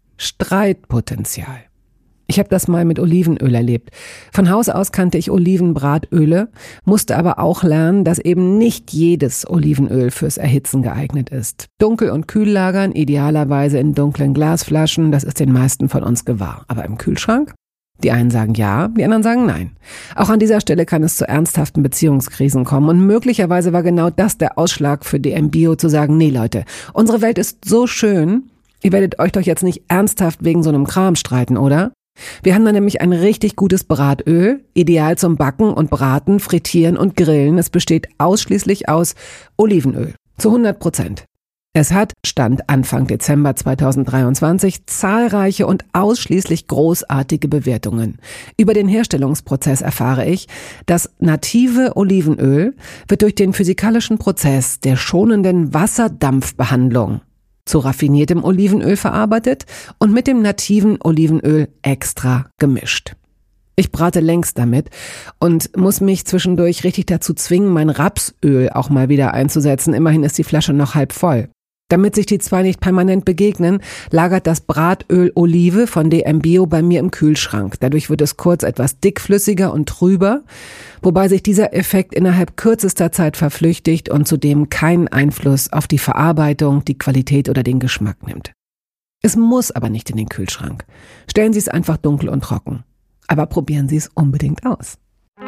Streitpotenzial. Ich habe das mal mit Olivenöl erlebt. Von Haus aus kannte ich Olivenbratöle, musste aber auch lernen, dass eben nicht jedes Olivenöl fürs Erhitzen geeignet ist. Dunkel und kühl lagern, idealerweise in dunklen Glasflaschen, das ist den meisten von uns gewahr. Aber im Kühlschrank? Die einen sagen ja, die anderen sagen nein. Auch an dieser Stelle kann es zu ernsthaften Beziehungskrisen kommen und möglicherweise war genau das der Ausschlag für D M Bio zu sagen, nee Leute, unsere Welt ist so schön, ihr werdet euch doch jetzt nicht ernsthaft wegen so einem Kram streiten, oder? Wir haben da nämlich ein richtig gutes Bratöl, ideal zum Backen und Braten, Frittieren und Grillen. Es besteht ausschließlich aus Olivenöl, zu hundert Prozent. Es hat, Stand Anfang Dezember zweitausenddreiundzwanzig, zahlreiche und ausschließlich großartige Bewertungen. Über den Herstellungsprozess erfahre ich, das native Olivenöl wird durch den physikalischen Prozess der schonenden Wasserdampfbehandlung zu raffiniertem Olivenöl verarbeitet und mit dem nativen Olivenöl extra gemischt. Ich brate längst damit und muss mich zwischendurch richtig dazu zwingen, mein Rapsöl auch mal wieder einzusetzen. Immerhin ist die Flasche noch halb voll. Damit sich die zwei nicht permanent begegnen, lagert das Bratöl Olive von D M Bio bei mir im Kühlschrank. Dadurch wird es kurz etwas dickflüssiger und trüber, wobei sich dieser Effekt innerhalb kürzester Zeit verflüchtigt und zudem keinen Einfluss auf die Verarbeitung, die Qualität oder den Geschmack nimmt. Es muss aber nicht in den Kühlschrank. Stellen Sie es einfach dunkel und trocken. Aber probieren Sie es unbedingt aus.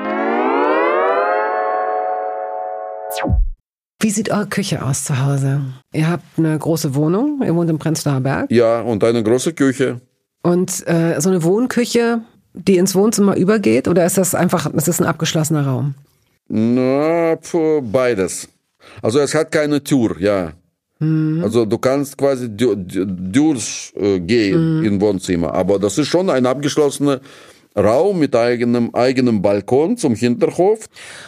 Wie sieht eure Küche aus zu Hause? Ihr habt eine große Wohnung, ihr wohnt im Prenzlauer Berg. Ja, und eine große Küche. Und äh, so eine Wohnküche, die ins Wohnzimmer übergeht, oder ist das einfach, ist das ein abgeschlossener Raum? Na, beides. Also es hat keine Tür, ja. Mhm. Also du kannst quasi durchgehen mhm. im Wohnzimmer, aber das ist schon ein abgeschlossener Raum mit eigenem, eigenem Balkon zum Hinterhof.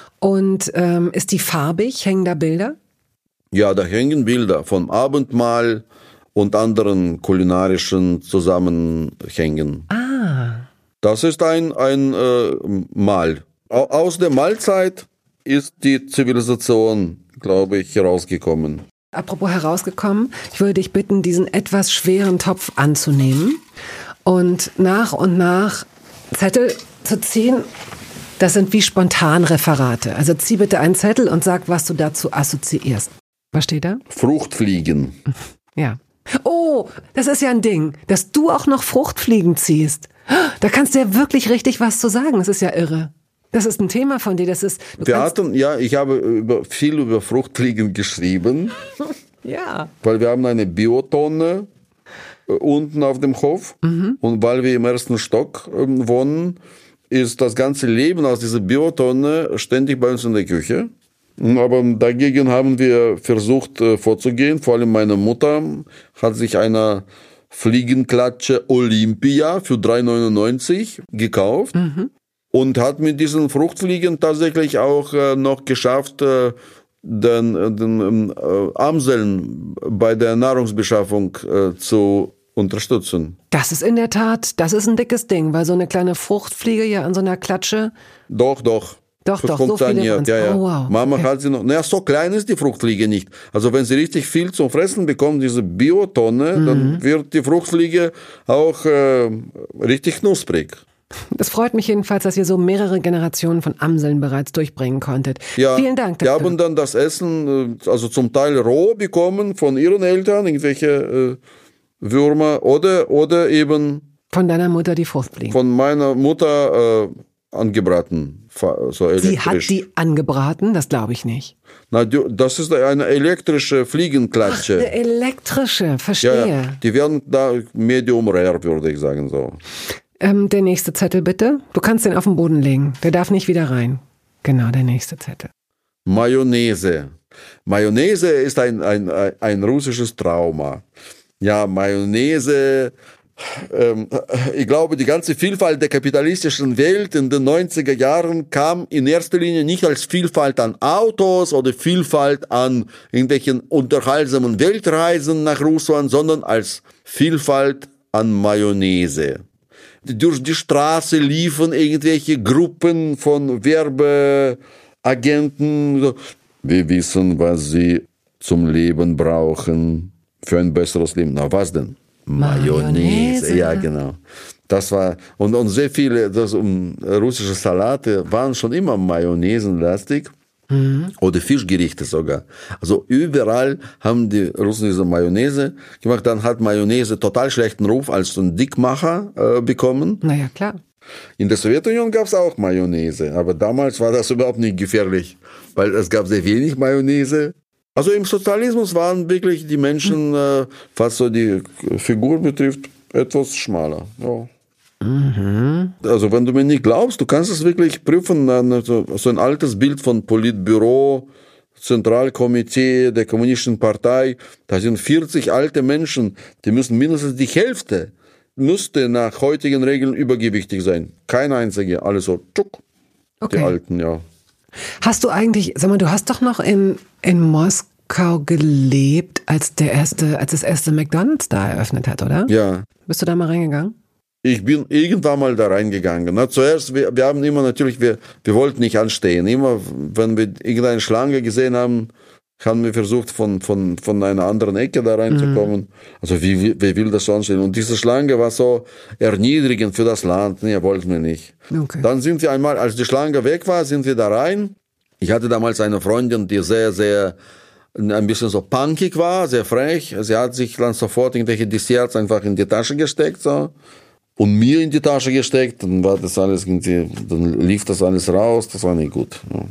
Und ähm, ist die farbig? Hängen da Bilder? Ja, da hängen Bilder vom Abendmahl und anderen kulinarischen Zusammenhängen. Ah. Das ist ein, ein äh, Mahl. Aus der Mahlzeit ist die Zivilisation, glaube ich, herausgekommen. Apropos herausgekommen, ich würde dich bitten, diesen etwas schweren Topf anzunehmen und nach und nach Zettel zu ziehen. Das sind wie Spontanreferate. Also zieh bitte einen Zettel und sag, was du dazu assoziierst. Was steht da? Fruchtfliegen. Ja. Oh, das ist ja ein Ding, dass du auch noch Fruchtfliegen ziehst. Da kannst du ja wirklich richtig was zu sagen. Das ist ja irre. Das ist ein Thema von dir. Das ist. Wir hatten, ja, ich habe über, viel über Fruchtfliegen geschrieben. Ja. Weil wir haben eine Biotonne äh, unten auf dem Hof. Mhm. Und weil wir im ersten Stock äh, wohnen, ist das ganze Leben aus dieser Biotonne ständig bei uns in der Küche. Aber dagegen haben wir versucht äh, vorzugehen. Vor allem meine Mutter hat sich eine Fliegenklatsche Olympia für drei neunundneunzig gekauft mhm. und hat mit diesen Fruchtfliegen tatsächlich auch äh, noch geschafft, äh, den, den äh, Amseln bei der Nahrungsbeschaffung äh, zu unterstützen. Das ist in der Tat, das ist ein dickes Ding, weil so eine kleine Fruchtfliege ja an so einer Klatsche. Doch, doch. Doch, doch, so viele ja, ja. Oh, wow. Mama okay. hat sie noch, naja, so klein ist die Fruchtfliege nicht. Also wenn sie richtig viel zum Fressen bekommt, diese Biotonne, mhm. dann wird die Fruchtfliege auch äh, richtig knusprig. Das freut mich jedenfalls, dass ihr so mehrere Generationen von Amseln bereits durchbringen konntet. Ja, vielen Dank. Die haben dann das Essen, also zum Teil roh bekommen von ihren Eltern, irgendwelche äh, Würmer oder, oder eben von deiner Mutter die Fruchtfliegen. Von meiner Mutter äh, angebraten. So Sie hat die angebraten? Das glaube ich nicht. Na, das ist eine elektrische Fliegenklatsche. Ach, eine elektrische, verstehe. Ja, die werden da medium rare, würde ich sagen so. Ähm, der nächste Zettel bitte. Du kannst den auf den Boden legen. Der darf nicht wieder rein. Genau, der nächste Zettel. Mayonnaise. Mayonnaise ist ein, ein, ein russisches Trauma. Ja, Mayonnaise, ähm, ich glaube, die ganze Vielfalt der kapitalistischen Welt in den neunziger Jahren kam in erster Linie nicht als Vielfalt an Autos oder Vielfalt an irgendwelchen unterhaltsamen Weltreisen nach Russland, sondern als Vielfalt an Mayonnaise. Durch die Straße liefen irgendwelche Gruppen von Werbeagenten. Wir wissen, was sie zum Leben brauchen, für ein besseres Leben. Na, was denn? Mayonnaise. Mayonnaise. Ja, genau. Das war, und, und sehr viele das, um, russische Salate waren schon immer mayonnaisenlastig. Mhm. Oder Fischgerichte sogar. Also überall haben die Russen diese Mayonnaise gemacht. Dann hat Mayonnaise total schlechten Ruf als so ein Dickmacher äh, bekommen. Naja, klar. In der Sowjetunion gab es auch Mayonnaise, aber damals war das überhaupt nicht gefährlich, weil es gab sehr wenig Mayonnaise. Also im Sozialismus waren wirklich die Menschen, äh, was so die Figur betrifft, etwas schmaler. Ja. Mhm. Also wenn du mir nicht glaubst, du kannst es wirklich prüfen, so, so ein altes Bild von Politbüro, Zentralkomitee der Kommunistischen Partei, da sind vierzig alte Menschen, die müssen mindestens die Hälfte, müsste nach heutigen Regeln übergewichtig sein. Kein einziger, alles so, tschuk, okay. Die Alten, ja. Hast du eigentlich, sag mal, du hast doch noch in, in Moskau gelebt, als der erste, als das erste McDonald's da eröffnet hat, oder? Ja. Bist du da mal reingegangen? Ich bin irgendwann mal da reingegangen. Na, zuerst, wir, wir haben immer natürlich, wir, wir wollten nicht anstehen. Immer, wenn wir irgendeine Schlange gesehen haben, haben wir versucht, von, von, von einer anderen Ecke da reinzukommen. Mhm. Also, wie, wie, wie will das so anstehen? Und diese Schlange war so erniedrigend für das Land. Nee, wollten wir nicht. Okay. Dann sind wir einmal, als die Schlange weg war, sind wir da rein. Ich hatte damals eine Freundin, die sehr, sehr, ein bisschen so punkig war, sehr frech. Sie hat sich dann sofort irgendwelche Desserts einfach in die Tasche gesteckt, so. Und mir in die Tasche gesteckt, dann war das alles, dann lief das alles raus, das war nicht gut. Ja.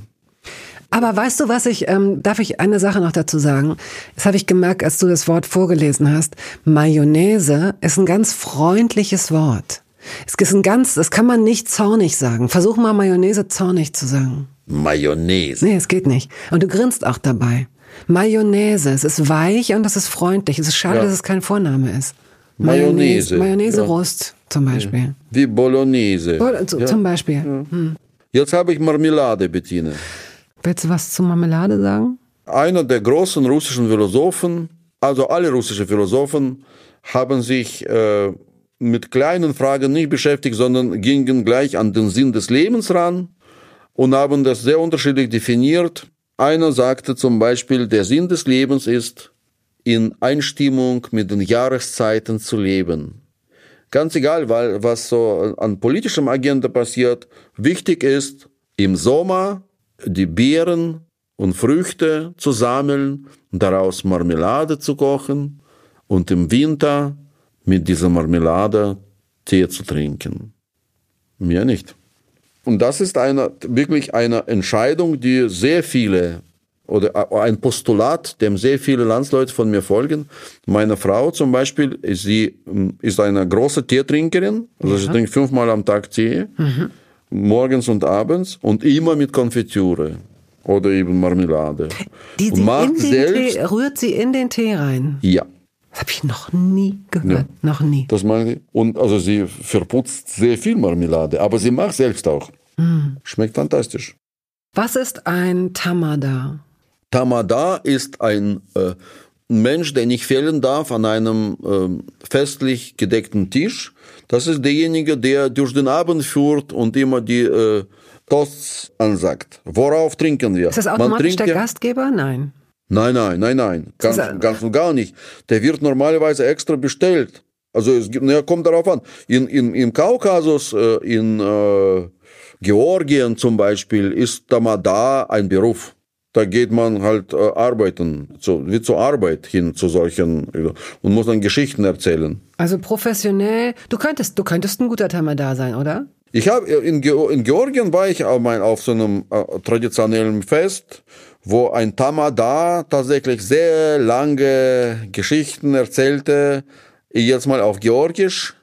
Aber weißt du, was ich, ähm, darf ich eine Sache noch dazu sagen? Das habe ich gemerkt, als du das Wort vorgelesen hast. Mayonnaise ist ein ganz freundliches Wort. Es ist ein ganz, das kann man nicht zornig sagen. Versuch mal Mayonnaise zornig zu sagen. Mayonnaise. Nee, es geht nicht. Und du grinst auch dabei. Mayonnaise, es ist weich und es ist freundlich. Es ist schade, ja. dass es kein Vorname ist. Mayonnaise. Mayonnaise-Rost ja. zum Beispiel. Ja. Wie Bolognese. Bo- so, ja. Zum Beispiel. Ja. Hm. Jetzt habe ich Marmelade, Bettine. Willst du was zu Marmelade sagen? Einer der großen russischen Philosophen, also alle russischen Philosophen, haben sich äh, mit kleinen Fragen nicht beschäftigt, sondern gingen gleich an den Sinn des Lebens ran und haben das sehr unterschiedlich definiert. Einer sagte zum Beispiel, der Sinn des Lebens ist, in Einstimmung mit den Jahreszeiten zu leben. Ganz egal, weil was so an politischem Agenda passiert, wichtig ist, im Sommer die Beeren und Früchte zu sammeln, daraus Marmelade zu kochen und im Winter mit dieser Marmelade Tee zu trinken. Mehr nicht. Und das ist eine, wirklich eine Entscheidung, die sehr viele, oder ein Postulat, dem sehr viele Landsleute von mir folgen. Meine Frau zum Beispiel, sie ist eine große Teetrinkerin, also ja. sie trinkt fünfmal am Tag Tee, mhm. morgens und abends und immer mit Konfitüre oder eben Marmelade. Die, die macht in den selbst, Tee, rührt sie in den Tee rein? Ja. Das habe ich noch nie gehört, ja. noch nie. Das meine ich. Und also sie verputzt sehr viel Marmelade, aber sie macht selbst auch. Mhm. Schmeckt fantastisch. Was ist ein Tamada? Tamada ist ein äh, Mensch, der nicht fehlen darf an einem äh, festlich gedeckten Tisch. Das ist derjenige, der durch den Abend führt und immer die äh, Toasts ansagt. Worauf trinken wir? Ist das automatisch der ja, Gastgeber? Nein. Nein, nein, nein, nein. Ganz, ganz und gar nicht. Der wird normalerweise extra bestellt. Also es gibt, ja, kommt darauf an. In, in, im Kaukasus, äh, in äh, Georgien zum Beispiel, ist Tamada ein Beruf. Da geht man halt äh, arbeiten, zu, wie zur Arbeit hin zu solchen und muss dann Geschichten erzählen. Also professionell, du könntest, du könntest ein guter Tamada sein, oder? Ich habe in, Ge- in Georgien war ich auf, mein, auf so einem äh, traditionellen Fest, wo ein Tamada tatsächlich sehr lange Geschichten erzählte, jetzt mal auf Georgisch.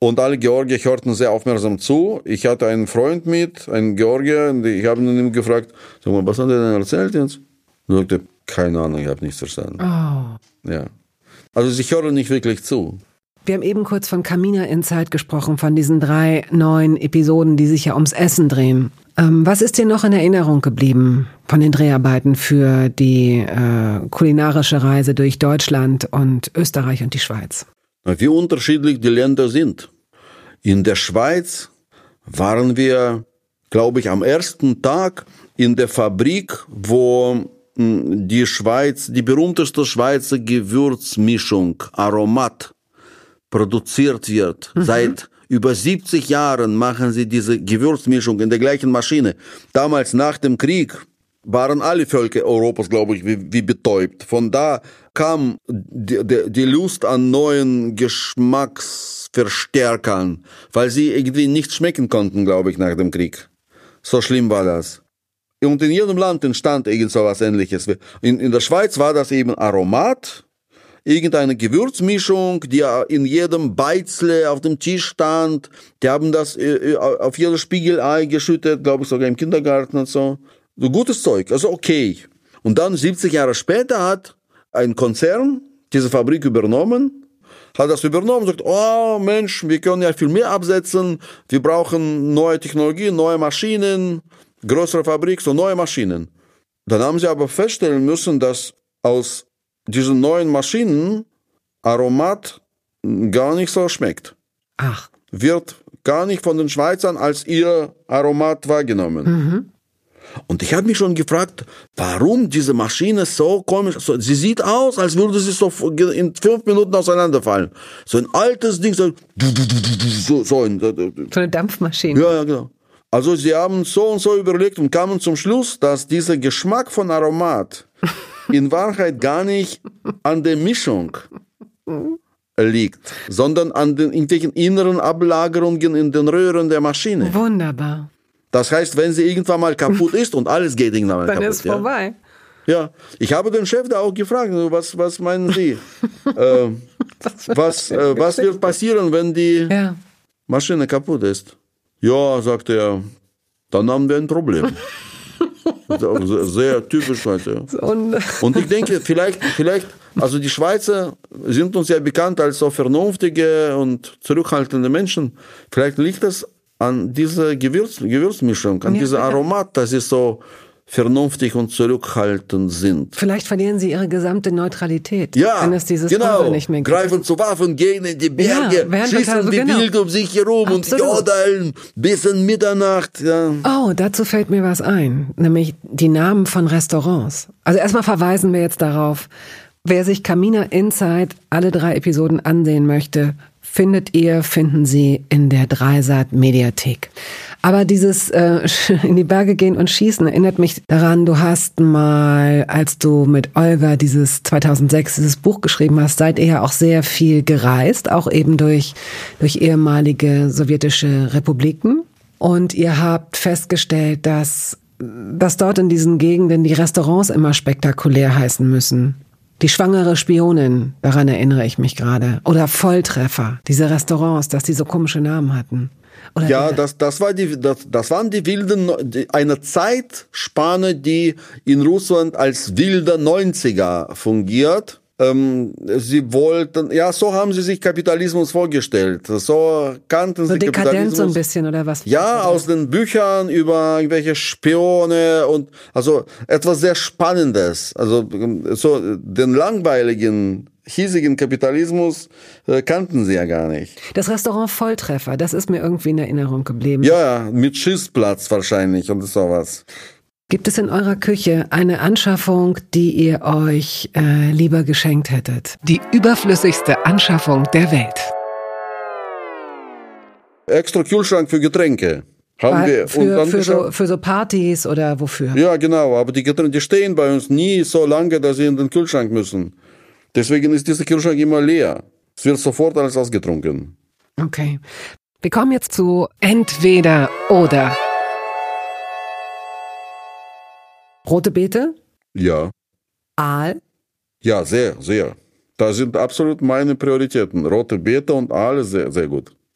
Und alle Georgier hörten sehr aufmerksam zu. Ich hatte einen Freund mit, einen Georgier, und ich habe ihn gefragt, sag mal, was hat er denn erzählt jetzt? Und er sagte, keine Ahnung, ich habe nichts verstanden. Oh. Ja. Also sie hören nicht wirklich zu. Wir haben eben kurz von Kamina Insight gesprochen, von diesen drei neuen Episoden, die sich ja ums Essen drehen. Ähm, was ist dir noch in Erinnerung geblieben von den Dreharbeiten für die äh, kulinarische Reise durch Deutschland und Österreich und die Schweiz? Wie unterschiedlich die Länder sind. In der Schweiz waren wir, glaube ich, am ersten Tag in der Fabrik, wo mh, die Schweiz, die berühmteste Schweizer Gewürzmischung, Aromat, produziert wird. Mhm. Seit über siebzig Jahren machen sie diese Gewürzmischung in der gleichen Maschine. Damals nach dem Krieg waren alle Völker Europas, glaube ich, wie, wie betäubt. Von da kam die, die, die Lust an neuen Geschmacksverstärkern, weil sie irgendwie nicht schmecken konnten, glaube ich, nach dem Krieg. So schlimm war das. Und in jedem Land entstand irgend so was Ähnliches. In, in der Schweiz war das eben Aromat, irgendeine Gewürzmischung, die in jedem Beizle auf dem Tisch stand. Die haben das auf jedes Spiegelei geschüttet, glaube ich, sogar im Kindergarten und so. So gutes Zeug, also okay. Und dann siebzig Jahre später hat ein Konzern diese Fabrik übernommen, hat das übernommen und sagt, oh Mensch, wir können ja viel mehr absetzen, wir brauchen neue Technologie, neue Maschinen, größere Fabrik, so neue Maschinen. Dann haben sie aber feststellen müssen, dass aus diesen neuen Maschinen Aromat gar nicht so schmeckt. Ach. Wird gar nicht von den Schweizern als ihr Aromat wahrgenommen. Mhm. Und ich habe mich schon gefragt, warum diese Maschine so komisch, so, sie sieht aus, als würde sie so in fünf Minuten auseinanderfallen. So ein altes Ding, so, so, so, ein, so eine Dampfmaschine. Ja, ja, genau. Also sie haben so und so überlegt und kamen zum Schluss, dass dieser Geschmack von Aromat in Wahrheit gar nicht an der Mischung liegt, sondern an den irgendwelchen inneren Ablagerungen in den Röhren der Maschine. Wunderbar. Das heißt, wenn sie irgendwann mal kaputt ist und alles geht irgendwann mal Dann kaputt. Dann ist vorbei. Ja. ja, ich habe den Chef da auch gefragt, was, was meinen Sie? äh, was äh, was wird passieren, wenn die ja. Maschine kaputt ist? Ja, sagte er, dann haben wir ein Problem. sehr, sehr typisch heute. Und ich denke, vielleicht, vielleicht, also die Schweizer sind uns ja bekannt als so vernünftige und zurückhaltende Menschen. Vielleicht liegt das an dieser Gewürz, Gewürzmischung, an ja, dieser Aromat, dass sie so vernünftig und zurückhaltend sind. Vielleicht verlieren sie ihre gesamte Neutralität, ja, wenn es dieses genau. nicht mehr gibt. Greifen zu Waffen, gehen in die Berge, ja, schießen wie genau. wild um sich herum Absolut. Und jodeln bis in Mitternacht. Ja. Oh, dazu fällt mir was ein, nämlich die Namen von Restaurants. Also erstmal verweisen wir jetzt darauf, wer sich Kamina Insight alle drei Episoden ansehen möchte, findet ihr, finden Sie in der Dreisat Mediathek. Aber dieses äh, in die Berge gehen und schießen erinnert mich daran, du hast mal, als du mit Olga dieses zweitausendsechs dieses Buch geschrieben hast, seid ihr ja auch sehr viel gereist, auch eben durch, durch ehemalige sowjetische Republiken. Und ihr habt festgestellt, dass, dass dort in diesen Gegenden die Restaurants immer spektakulär heißen müssen. Die schwangere Spionin, daran erinnere ich mich gerade. Oder Volltreffer, diese Restaurants, dass die so komische Namen hatten. Oder ja, das, das, war die, das, das waren die wilden, die, eine Zeitspanne, die in Russland als wilder neunziger fungiert. Ähm, sie wollten, ja, so haben sie sich Kapitalismus vorgestellt. So kannten so sie Dekadenz Kapitalismus. So ein bisschen, oder was? Ja, aus den Büchern über irgendwelche Spione und, also, etwas sehr Spannendes. Also, so, den langweiligen, hiesigen Kapitalismus äh, kannten sie ja gar nicht. Das Restaurant Volltreffer, das ist mir irgendwie in Erinnerung geblieben. Ja, mit Schießplatz wahrscheinlich und sowas. Gibt es in eurer Küche eine Anschaffung, die ihr euch äh, lieber geschenkt hättet? Die überflüssigste Anschaffung der Welt. Extra Kühlschrank für Getränke. Haben wir für, für, so, für so Partys oder wofür? Ja, genau, aber die Getränke, die stehen bei uns nie so lange, dass sie in den Kühlschrank müssen. Deswegen ist dieser Kühlschrank immer leer. Es wird sofort alles ausgetrunken. Okay. Wir kommen jetzt zu entweder oder. Rote Beete? Ja. Aal? Ja, sehr, sehr. Das sind absolut meine Prioritäten. Rote Beete und Aal, sehr, sehr gut.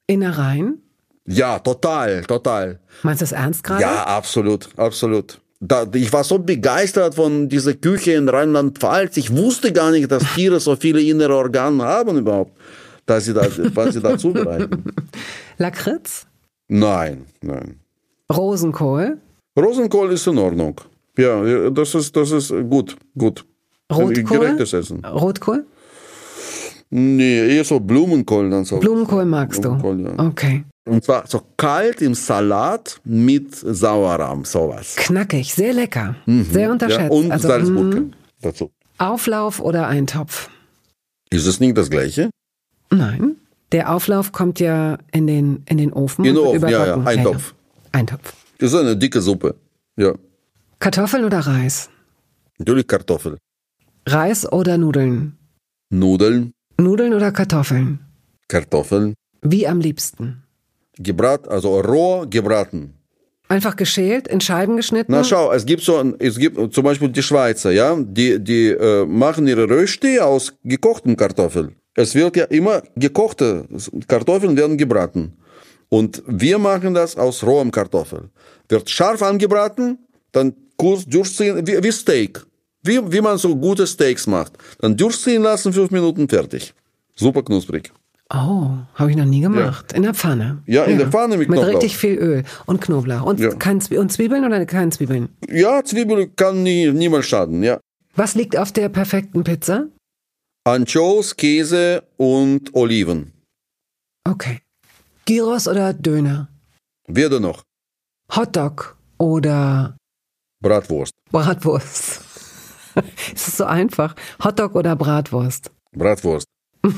Innereien? Ja, total, total. Meinst du das ernst gerade? Ja, absolut, absolut. Da, ich war so begeistert von dieser Küche in Rheinland-Pfalz. Ich wusste gar nicht, dass Tiere so viele innere Organe haben überhaupt, dass sie da, was sie da zubereiten. Lakritz? Nein, nein. Rosenkohl? Rosenkohl ist in Ordnung. Ja, das ist, das ist gut, gut. Rotkohl? Gerechtes Essen. Rotkohl? Nee, eher so Blumenkohl. Dann so. Blumenkohl magst Blumenkohl, du? ja. Okay. Und zwar so kalt im Salat mit Sauerrahm, sowas. Knackig, sehr lecker. Mhm. Sehr unterschätzt. Ja, und also, Salzgurken dazu. Auflauf oder Eintopf? Ist es nicht das Gleiche? Nein. Der Auflauf kommt ja in den, in den Ofen. In den und wird Ofen, ja, ja. überbacken. Eintopf. Ja, ja. Eintopf. Ist eine dicke Suppe. Ja. Kartoffeln oder Reis? Natürlich Kartoffel. Reis oder Nudeln? Nudeln. Nudeln oder Kartoffeln? Kartoffeln. Wie am liebsten? Gebrat, also roh gebraten. Einfach geschält, in Scheiben geschnitten? Na schau, es gibt so, es gibt zum Beispiel die Schweizer, ja, die, die äh, machen ihre Rösti aus gekochten Kartoffeln. Es wird ja immer gekochte Kartoffeln werden gebraten. Und wir machen das aus rohem Kartoffel. Wird scharf angebraten, dann kurz durchziehen, wie, wie Steak. Wie, wie man so gute Steaks macht. Dann durchziehen lassen, fünf Minuten, fertig. Super knusprig. Oh, habe ich noch nie gemacht. Ja. In der Pfanne. Ja, in ja. der Pfanne mit Knoblauch. Mit richtig viel Öl und Knoblauch. Und, ja. kein Zwie- und Zwiebeln oder keine Zwiebeln? Ja, Zwiebeln kann nie, niemals schaden, ja. Was liegt auf der perfekten Pizza? Anchovies, Käse und Oliven. Okay. Gyros oder Döner? Weder noch. Hotdog oder Bratwurst. Bratwurst. Es ist so einfach. Hotdog oder Bratwurst? Bratwurst.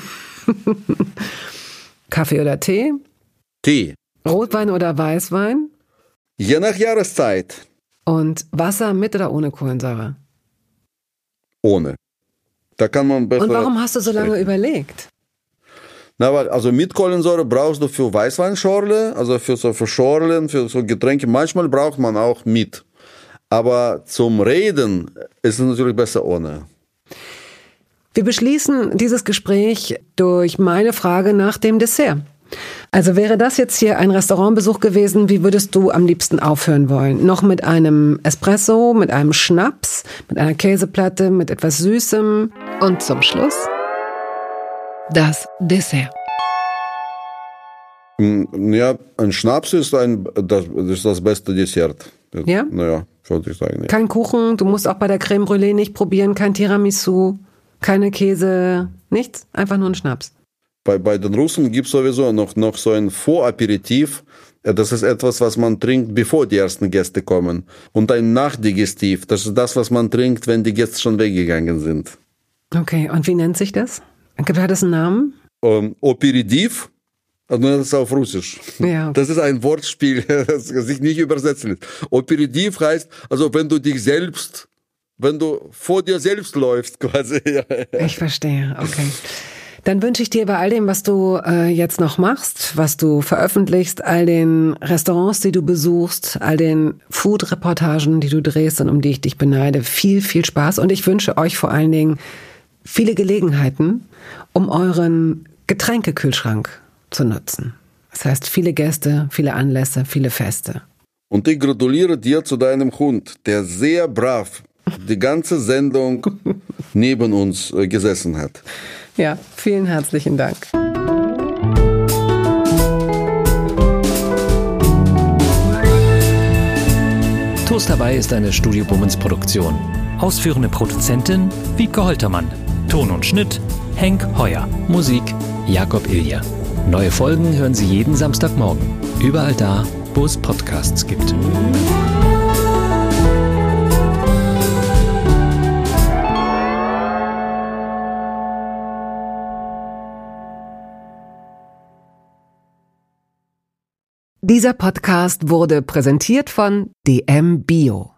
Kaffee oder Tee? Tee. Rotwein oder Weißwein? Je nach Jahreszeit. Und Wasser mit oder ohne Kohlensäure? Ohne. Da kann man besser. Und warum hast du so lange sprechen. überlegt? Na, weil, also mit Kohlensäure brauchst du für Weißweinschorle, also für so für Schorlen, für so Getränke. Manchmal braucht man auch mit. Aber zum Reden ist es natürlich besser ohne. Wir beschließen dieses Gespräch durch meine Frage nach dem Dessert. Also wäre das jetzt hier ein Restaurantbesuch gewesen, wie würdest du am liebsten aufhören wollen? Noch mit einem Espresso, mit einem Schnaps, mit einer Käseplatte, mit etwas Süßem und zum Schluss das Dessert. Ja, ein Schnaps ist, ein, das, das ist das beste Dessert. Ja? Naja, würde ich sagen. Ja. Kein Kuchen, du musst auch bei der Crème Brûlée nicht probieren, kein Tiramisu, keine Käse, nichts, einfach nur ein Schnaps. Bei, bei den Russen gibt es sowieso noch, noch so ein Voraperitif. Das ist etwas, was man trinkt, bevor die ersten Gäste kommen. Und ein Nachdigestiv, das ist das, was man trinkt, wenn die Gäste schon weggegangen sind. Okay, und wie nennt sich das? Hat das einen Namen? Um, Operitiv, also das ist auf Russisch. Ja. Das ist ein Wortspiel, das sich nicht übersetzen lässt. Operitiv heißt, also wenn du dich selbst, wenn du vor dir selbst läufst quasi. Ich verstehe, okay. Dann wünsche ich dir bei all dem, was du äh, jetzt noch machst, was du veröffentlichst, all den Restaurants, die du besuchst, all den Food-Reportagen, die du drehst und um die ich dich beneide, viel, viel Spaß. Und ich wünsche euch vor allen Dingen viele Gelegenheiten, um euren Getränkekühlschrank zu nutzen. Das heißt, viele Gäste, viele Anlässe, viele Feste. Und ich gratuliere dir zu deinem Hund, der sehr brav die ganze Sendung neben uns äh, gesessen hat. Ja, vielen herzlichen Dank. Toast dabei ist eine Studio Bummens Produktion. Ausführende Produzentin Wiebke Holtermann. Ton und Schnitt Henk Heuer. Musik Jakob Ilja. Neue Folgen hören Sie jeden Samstagmorgen. Überall da, wo es Podcasts gibt. Dieser Podcast wurde präsentiert von D M Bio.